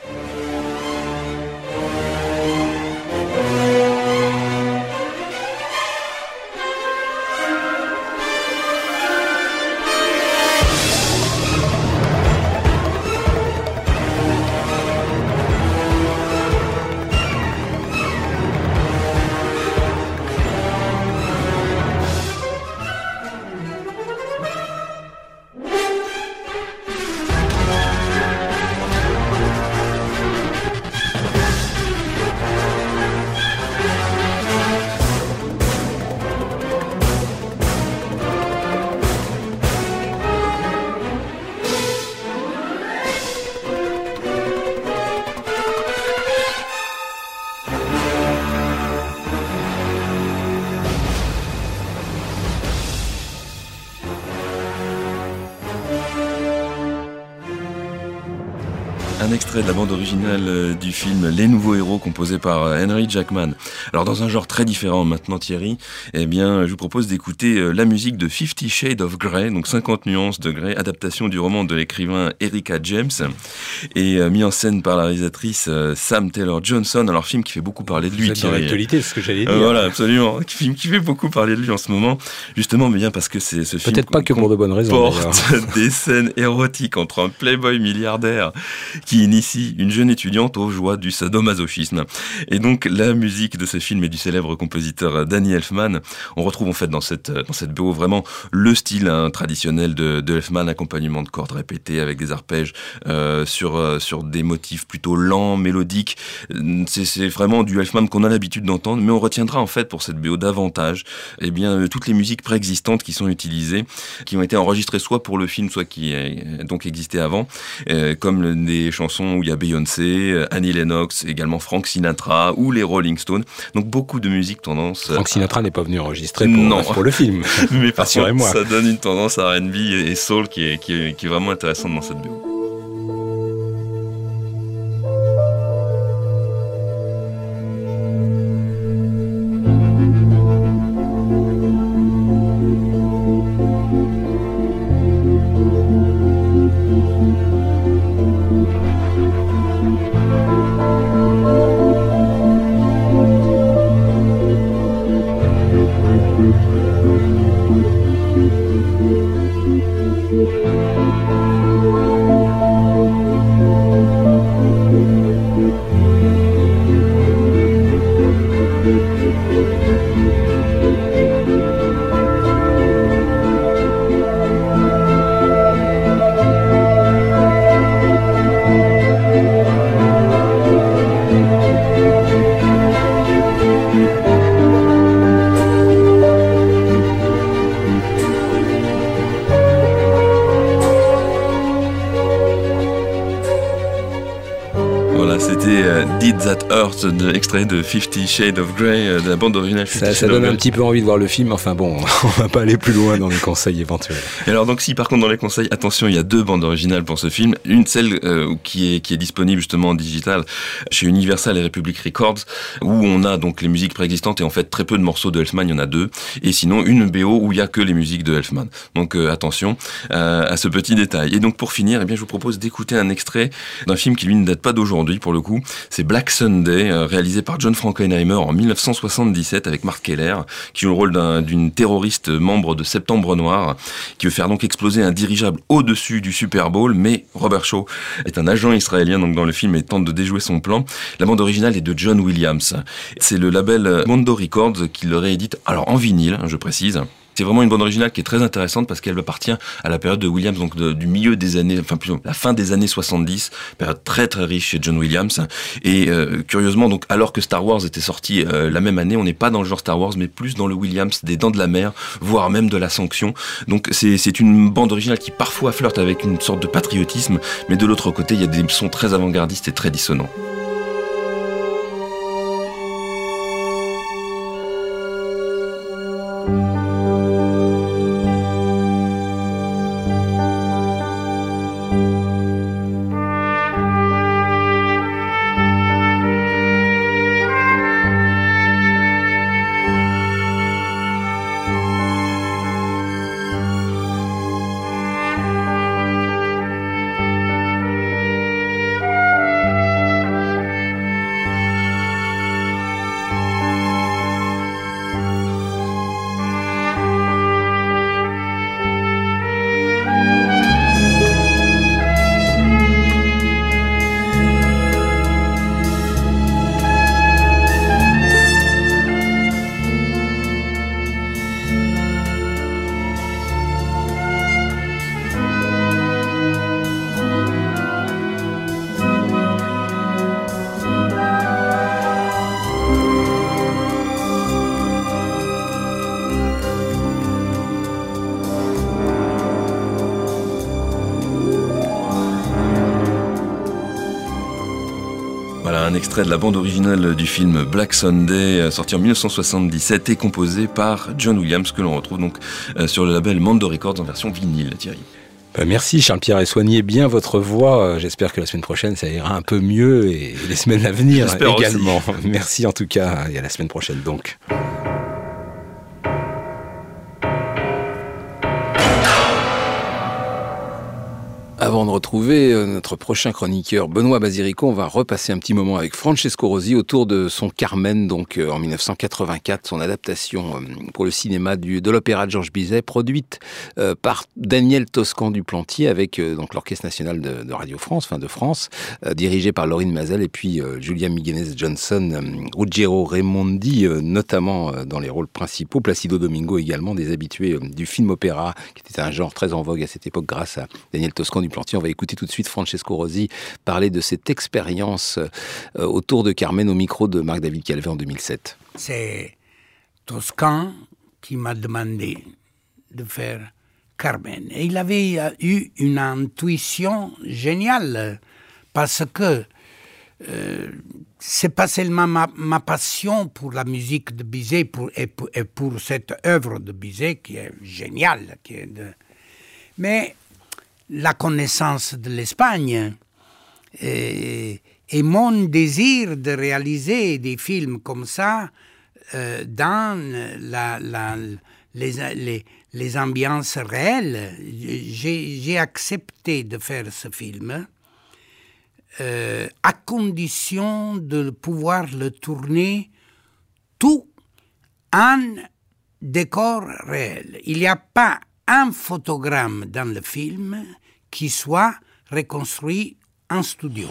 Un extrait de la bande originale du film Les Nouveaux Héros composé par Henry Jackman. Alors dans un genre très différent maintenant Thierry, eh bien je vous propose d'écouter la musique de 50 Shades of Grey, donc 50 nuances de Grey, adaptation du roman de l'écrivain Erika James et mis en scène par la réalisatrice Sam Taylor Johnson. Alors film qui fait beaucoup parler de lui. Vous êtes dans l'actualité, c'est ce que j'allais dire. Voilà, absolument. Film qui fait beaucoup parler de lui en ce moment, justement, mais bien parce que c'est ce film. Peut-être pas que pour de bonnes raisons. Porte des scènes érotiques entre un playboy milliardaire qui initie une jeune étudiante aux joies du sadomasochisme. Et donc la musique de ce film est du célèbre compositeur Danny Elfman. On retrouve en fait dans cette BO vraiment le style traditionnel de Elfman, accompagnement de cordes répétées avec des arpèges sur des motifs plutôt lents, mélodiques. C'est vraiment du Elfman qu'on a l'habitude d'entendre, mais on retiendra en fait pour cette BO davantage toutes les musiques préexistantes qui sont utilisées, qui ont été enregistrées soit pour le film, soit qui donc existaient avant, comme des chansons où il y a Beyoncé, Annie Lennox, également Frank Sinatra ou les Rolling Stones. Donc beaucoup de musique tendance. Frank Sinatra n'est pas venu enregistrer pour le film. Mais par contre, ça donne une tendance R&B et soul qui est vraiment intéressante dans cette BO. Earth, extrait de 50 Shades of Grey, de la bande originale. Ça donne un petit peu envie de voir le film. Enfin bon, on va pas aller plus loin dans les conseils éventuels. Et alors donc si par contre dans les conseils, attention, il y a 2 bandes originales pour ce film. Une, celle qui est disponible justement en digital chez Universal et Republic Records, où on a donc les musiques préexistantes et en fait très peu de morceaux de Elfman, il y en a 2. Et sinon une BO où il y a que les musiques de Elfman. Donc attention à ce petit détail. Et donc pour finir, eh bien je vous propose d'écouter un extrait d'un film qui lui ne date pas d'aujourd'hui pour le coup. C'est Black Sunday, réalisé par John Frankenheimer en 1977 avec Mark Keller, qui joue le rôle d'une terroriste membre de Septembre Noir, qui veut faire donc exploser un dirigeable au-dessus du Super Bowl, mais Robert Shaw est un agent israélien donc dans le film et tente de déjouer son plan. La bande originale est de John Williams. C'est le label Mondo Records qui le réédite, alors en vinyle, je précise. C'est vraiment une bande originale qui est très intéressante parce qu'elle appartient à la période de Williams, donc du milieu des années, enfin plutôt la fin des années 70, période très très riche chez John Williams. Et curieusement, donc alors que Star Wars était sorti la même année, on n'est pas dans le genre Star Wars, mais plus dans le Williams des Dents de la Mer, voire même de la Sanction. Donc c'est une bande originale qui parfois flirte avec une sorte de patriotisme, mais de l'autre côté, il y a des sons très avant-gardistes et très dissonants. Un extrait de la bande originale du film Black Sunday, sorti en 1977 et composé par John Williams, que l'on retrouve donc sur le label Mondo Records en version vinyle, Thierry. Merci Charles-Pierre, et soignez bien votre voix. J'espère que la semaine prochaine ça ira un peu mieux et les semaines à venir également. Aussi. Merci en tout cas, et à la semaine prochaine donc. Avant de retrouver notre prochain chroniqueur Benoît Basirico, on va repasser un petit moment avec Francesco Rosi autour de son Carmen, donc en 1984, son adaptation pour le cinéma de l'opéra de Georges Bizet, produite par Daniel Toscan du Plantier avec donc l'Orchestre National de Radio France, enfin de France, dirigé par Laurine Mazel et puis Julia Migenes Johnson, Ruggiero Raimondi, notamment dans les rôles principaux, Placido Domingo également, des habitués du film-opéra, qui était un genre très en vogue à cette époque grâce à Daniel Toscan du Plantier. On va écouter tout de suite Francesco Rosi parler de cette expérience autour de Carmen au micro de Marc-David Calvet en 2007. C'est Toscan qui m'a demandé de faire Carmen. Et il avait eu une intuition géniale parce que c'est pas seulement ma passion pour la musique de Bizet et pour cette œuvre de Bizet qui est géniale, mais la connaissance de l'Espagne et mon désir de réaliser des films comme ça dans les ambiances réelles. J'ai accepté de faire ce film à condition de pouvoir le tourner tout en décor réel. Il n'y a pas un photogramme dans le film qui soit reconstruit en studio.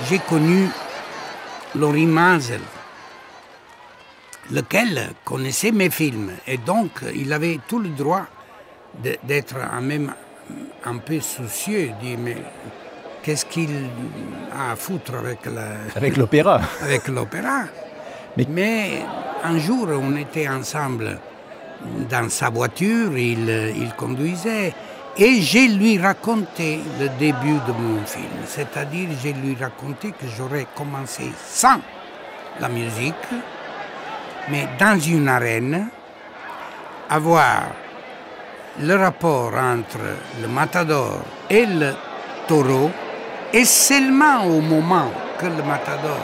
j'ai connu Laurie Mazel, lequel connaissait mes films. Et donc, il avait tout le droit d'être même un peu soucieux, de dire, mais qu'est-ce qu'il a à foutre avec l'opéra. Avec l'opéra. Mais un jour, on était ensemble dans sa voiture, il conduisait, et je lui racontais le début de mon film. C'est-à-dire, je lui racontais que j'aurais commencé sans la musique, mais dans une arène, avoir le rapport entre le matador et le taureau, et seulement au moment que le matador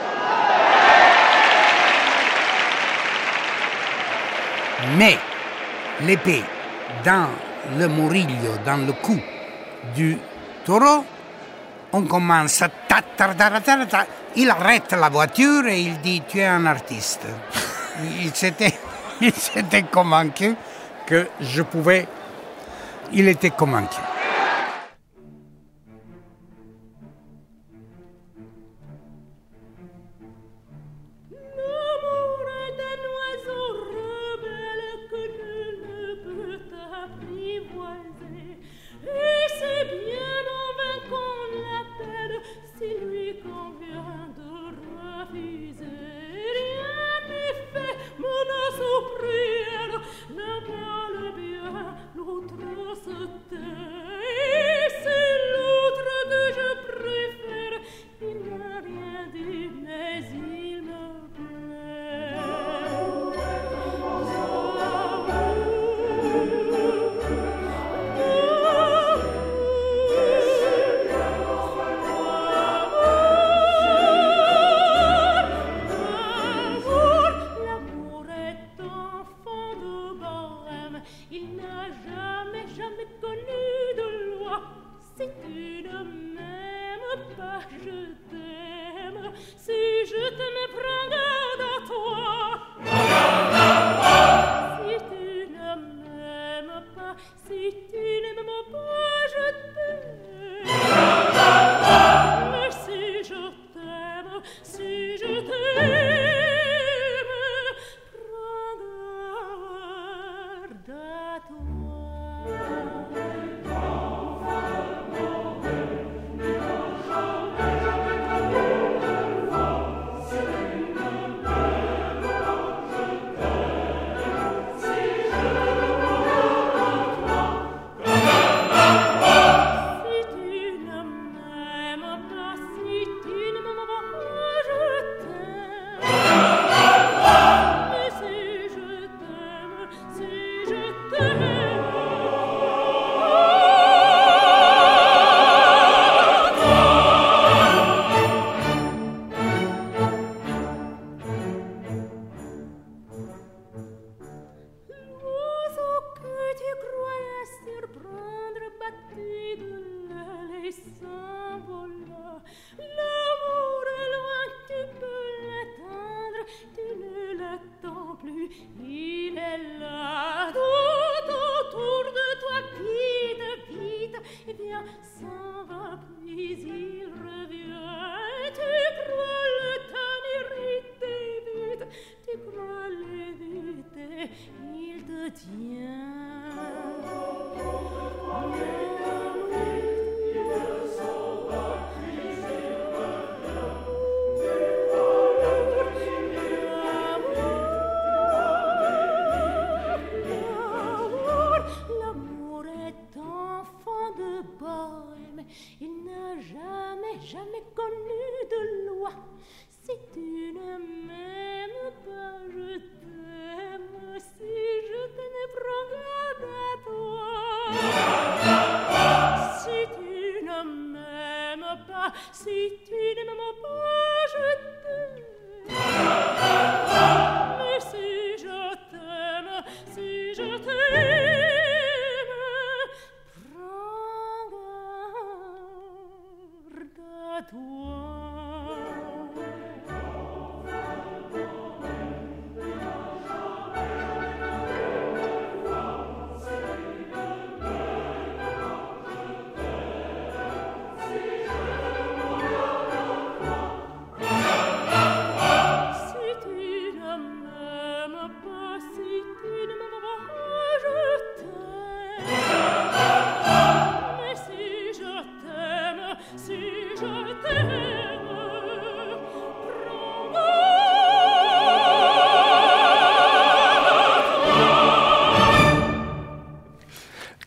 met l'épée dans le murillo, dans le cou du taureau, on commence à il arrête la voiture et il dit « Tu es un artiste ». Il s'était convaincu que je pouvais... Il était convaincu.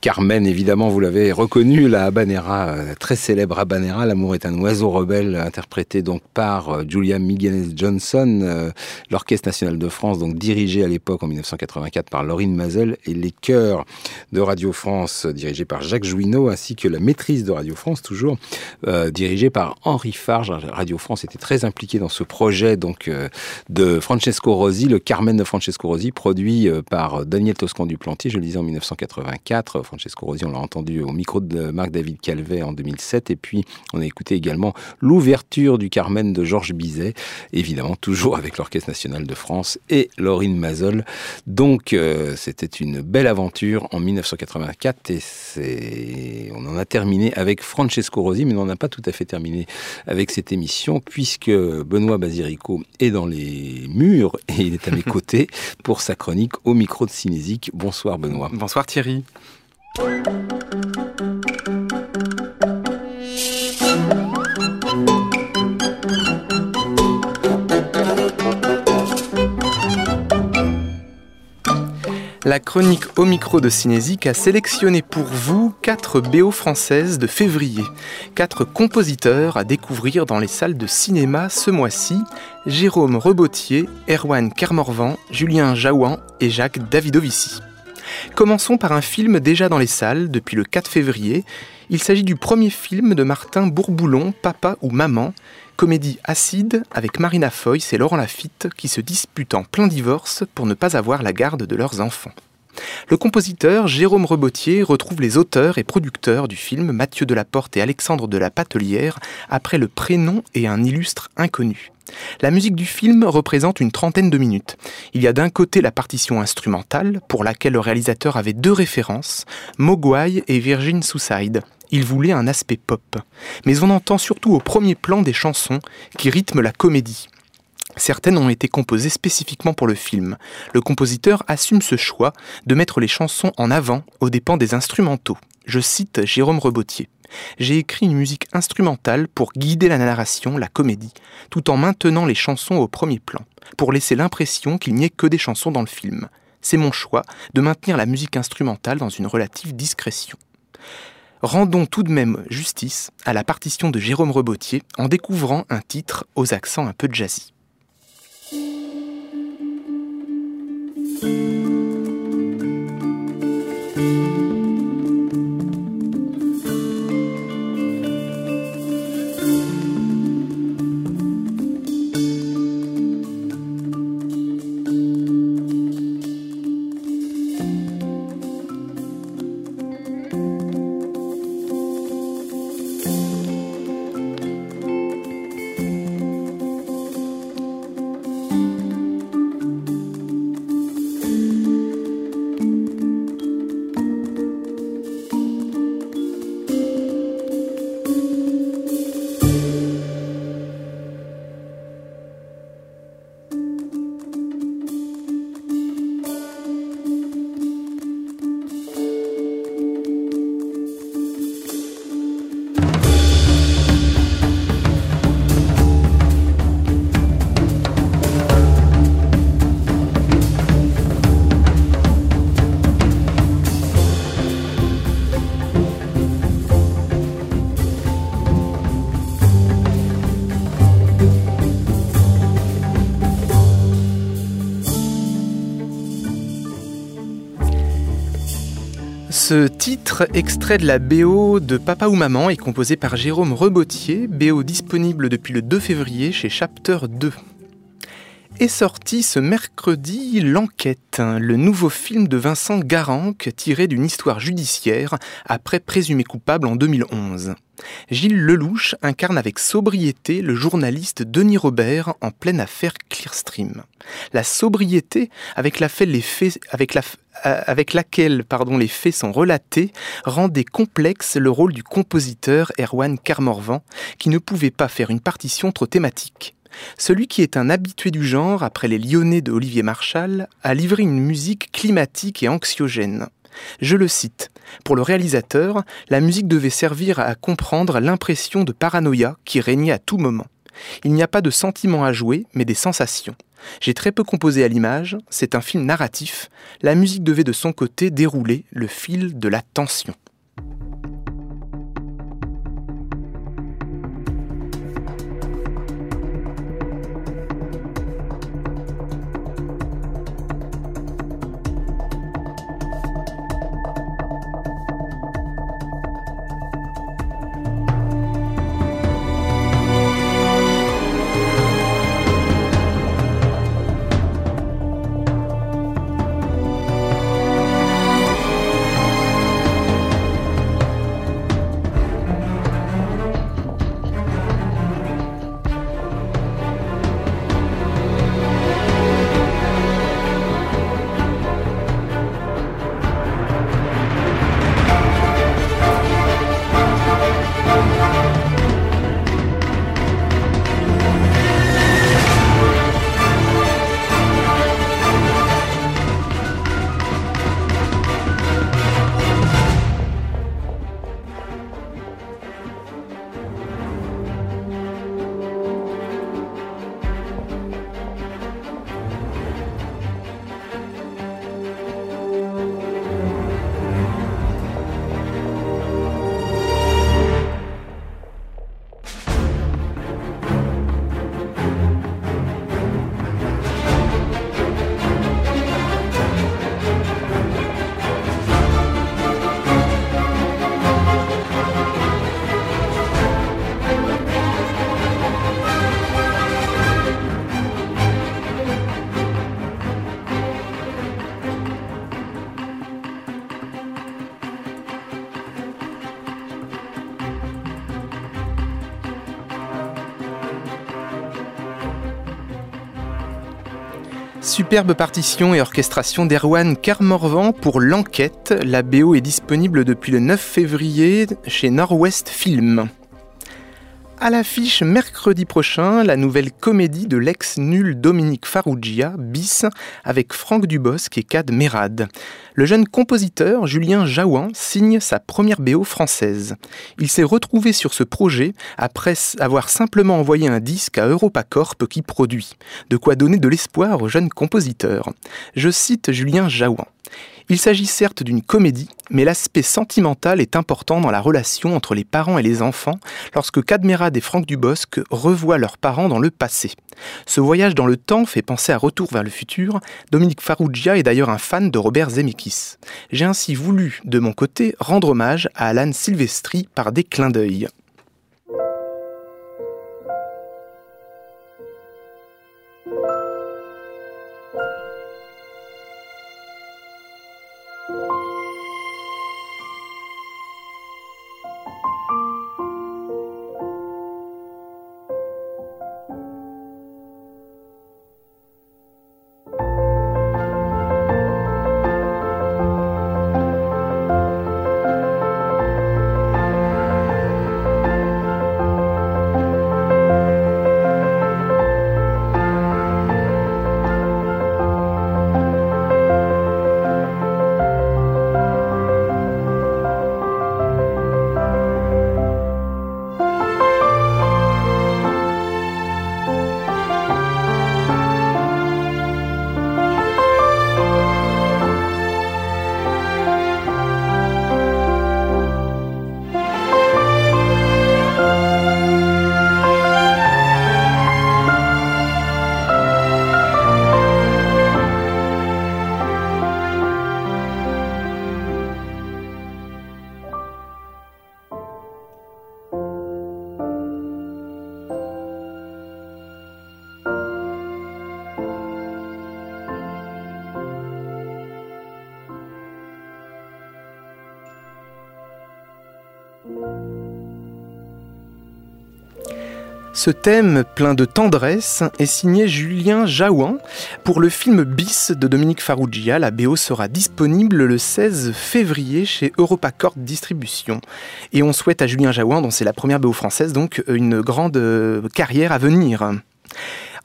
Carmen, évidemment, vous l'avez reconnu, la habanera, très célèbre habanera, L'amour est un oiseau rebelle, interprété donc par Julia Migenes-Johnson, l'Orchestre national de France, donc dirigé à l'époque en 1984 par Laurine Mazel, et les chœurs de Radio France dirigés par Jacques Jouineau, ainsi que la maîtrise de Radio France, toujours dirigée par Henri Farge. Radio France était très impliquée dans ce projet donc de Francesco Rosi, le Carmen de Francesco Rosi, produit par Daniel Toscan du Plantier, je le disais en 1984. Francesco Rosi, on l'a entendu au micro de Marc-David Calvet en 2007, et puis on a écouté également l'ouverture du Carmen de Georges Bizet, évidemment toujours avec l'Orchestre national de France et Laurine Mazel. Donc c'était une belle aventure en 1984, et on en a terminé avec Francesco Rosi, mais on n'a pas tout à fait terminé avec cette émission, puisque Benoît Basirico est dans les murs et il est à mes côtés pour sa chronique au micro de Cinésique. Bonsoir Benoît. Bonsoir Thierry. La chronique au micro de Cinésique a sélectionné pour vous 4 BO françaises de février. 4 compositeurs à découvrir dans les salles de cinéma ce mois-ci: Jérôme Rebottier, Erwan Kermorvan, Julien Jaouan et Jacques Davidovici. Commençons par un film déjà dans les salles depuis le 4 février. Il s'agit du premier film de Martin Bourboulon, Papa ou Maman, comédie acide avec Marina Foïs et Laurent Lafitte qui se disputent en plein divorce pour ne pas avoir la garde de leurs enfants. Le compositeur Jérôme Rebottier retrouve les auteurs et producteurs du film, Mathieu Delaporte et Alexandre de la Patelière, après le prénom et un illustre inconnu. La musique du film représente une trentaine de minutes. Il y a d'un côté la partition instrumentale, pour laquelle le réalisateur avait 2 références, Mogwai et Virgin Suicide. Il voulait un aspect pop. Mais on entend surtout au premier plan des chansons qui rythment la comédie. Certaines ont été composées spécifiquement pour le film. Le compositeur assume ce choix de mettre les chansons en avant aux dépens des instrumentaux. Je cite Jérôme Rebottier. « J'ai écrit une musique instrumentale pour guider la narration, la comédie, tout en maintenant les chansons au premier plan, pour laisser l'impression qu'il n'y ait que des chansons dans le film. C'est mon choix de maintenir la musique instrumentale dans une relative discrétion. » Rendons tout de même justice à la partition de Jérôme Rebottier en découvrant un titre aux accents un peu jazzy. Ce titre, extrait de la BO de Papa ou Maman, est composé par Jérôme Rebottier, BO disponible depuis le 2 février chez Chapter 2. Est sorti ce mercredi L'Enquête, le nouveau film de Vincent Garanque tiré d'une histoire judiciaire après Présumé coupable en 2011. Gilles Lelouch incarne avec sobriété le journaliste Denis Robert en pleine affaire Clearstream. La sobriété avec laquelle les faits sont relatés rendait complexe le rôle du compositeur Erwan Kermorvan qui ne pouvait pas faire une partition trop thématique. Celui qui est un habitué du genre, après les Lyonnais de Olivier Marchal, a livré une musique climatique et anxiogène. Je le cite. Pour le réalisateur, la musique devait servir à comprendre l'impression de paranoïa qui régnait à tout moment. Il n'y a pas de sentiments à jouer, mais des sensations. J'ai très peu composé à l'image, c'est un film narratif. La musique devait de son côté dérouler le fil de la tension. Superbe partition et orchestration d'Erwan Kermorvan pour L'Enquête. La BO est disponible depuis le 9 février chez Nord-Ouest Film. À l'affiche mercredi prochain, la nouvelle comédie de l'ex-nul Dominique Farrugia, Bis, avec Franck Dubosc et Kad Merad. Le jeune compositeur Julien Jaouan signe sa première BO française. Il s'est retrouvé sur ce projet après avoir simplement envoyé un disque à EuropaCorp qui produit. De quoi donner de l'espoir au jeune compositeur. Je cite Julien Jaouan. Il s'agit certes d'une comédie, mais l'aspect sentimental est important dans la relation entre les parents et les enfants lorsque Kad Merad et Franck Dubosc revoient leurs parents dans le passé. Ce voyage dans le temps fait penser à Retour vers le futur. Dominique Farrugia est d'ailleurs un fan de Robert Zemeckis. J'ai ainsi voulu, de mon côté, rendre hommage à Alan Silvestri par des clins d'œil. Ce thème plein de tendresse est signé Julien Jaouan. Pour le film Bis de Dominique Farrugia, la BO sera disponible le 16 février chez EuropaCorp Distribution. Et on souhaite à Julien Jaouan, dont c'est la première BO française, donc une grande carrière à venir.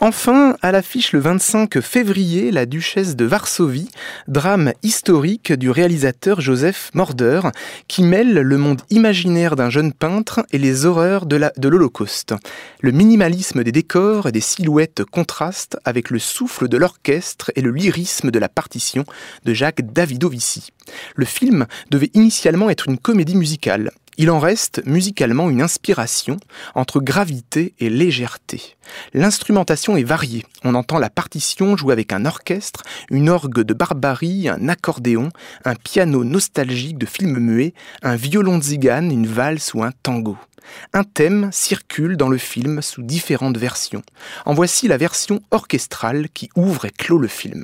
Enfin, à l'affiche le 25 février, La Duchesse de Varsovie, drame historique du réalisateur Joseph Morder, qui mêle le monde imaginaire d'un jeune peintre et les horreurs de l'Holocauste. Le minimalisme des décors et des silhouettes contraste avec le souffle de l'orchestre et le lyrisme de la partition de Jacques Davidovici. Le film devait initialement être une comédie musicale. Il en reste musicalement une inspiration entre gravité et légèreté. L'instrumentation est variée. On entend la partition jouer avec un orchestre, une orgue de barbarie, un accordéon, un piano nostalgique de film muet, un violon tzigane, une valse ou un tango. Un thème circule dans le film sous différentes versions. En voici la version orchestrale qui ouvre et clôt le film.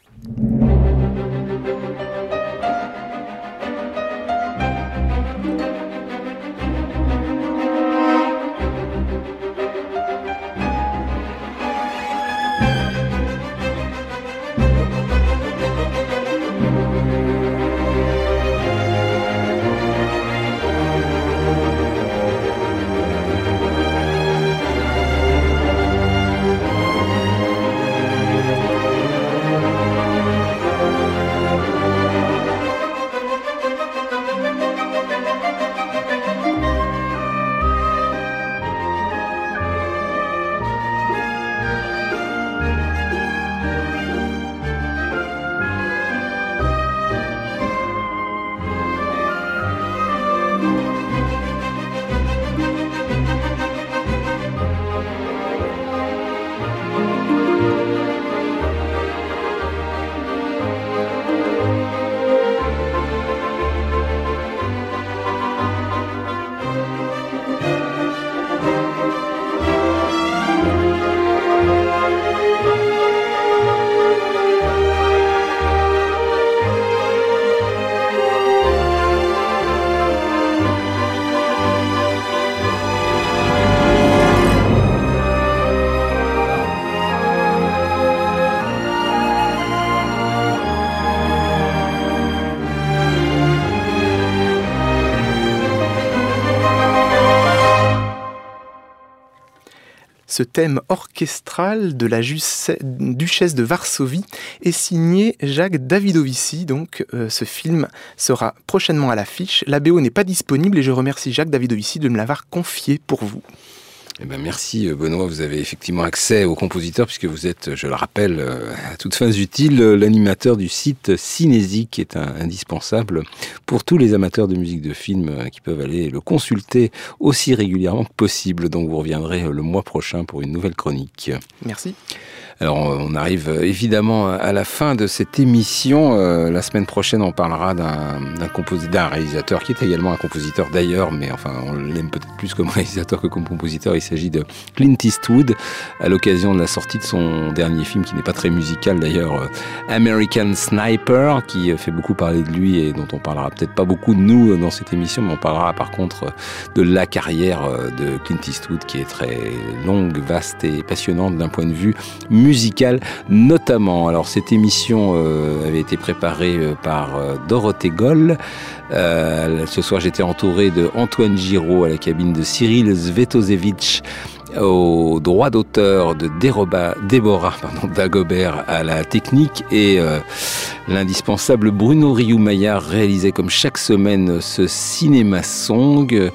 Ce thème orchestral de la Duchesse de Varsovie est signé Jacques Davidovici. Donc, ce film sera prochainement à l'affiche. La BO n'est pas disponible et je remercie Jacques Davidovici de me l'avoir confié pour vous. Eh ben merci Benoît, vous avez effectivement accès au compositeur puisque vous êtes, je le rappelle, à toutes fins utiles, l'animateur du site Cinésie qui est indispensable pour tous les amateurs de musique de film qui peuvent aller le consulter aussi régulièrement que possible. Donc vous reviendrez le mois prochain pour une nouvelle chronique. Merci. Alors on arrive évidemment à la fin de cette émission. La semaine prochaine on parlera d'un réalisateur qui est également un compositeur d'ailleurs, mais enfin on l'aime peut-être plus comme réalisateur que comme compositeur. Il s'agit de Clint Eastwood à l'occasion de la sortie de son dernier film qui n'est pas très musical d'ailleurs, American Sniper, qui fait beaucoup parler de lui et dont on parlera peut-être pas beaucoup de nous dans cette émission, mais on parlera par contre de la carrière de Clint Eastwood qui est très longue, vaste et passionnante d'un point de vue musical notamment. Alors cette émission avait été préparée par Dorothée Goll. Ce soir j'étais entouré de Antoine Giraud à la cabine, de Cyril Svetozevich au droit d'auteur, de Déborah Dagobert à la technique et l'indispensable Bruno Rioux-Maillard réalisait comme chaque semaine ce Cinéma Song.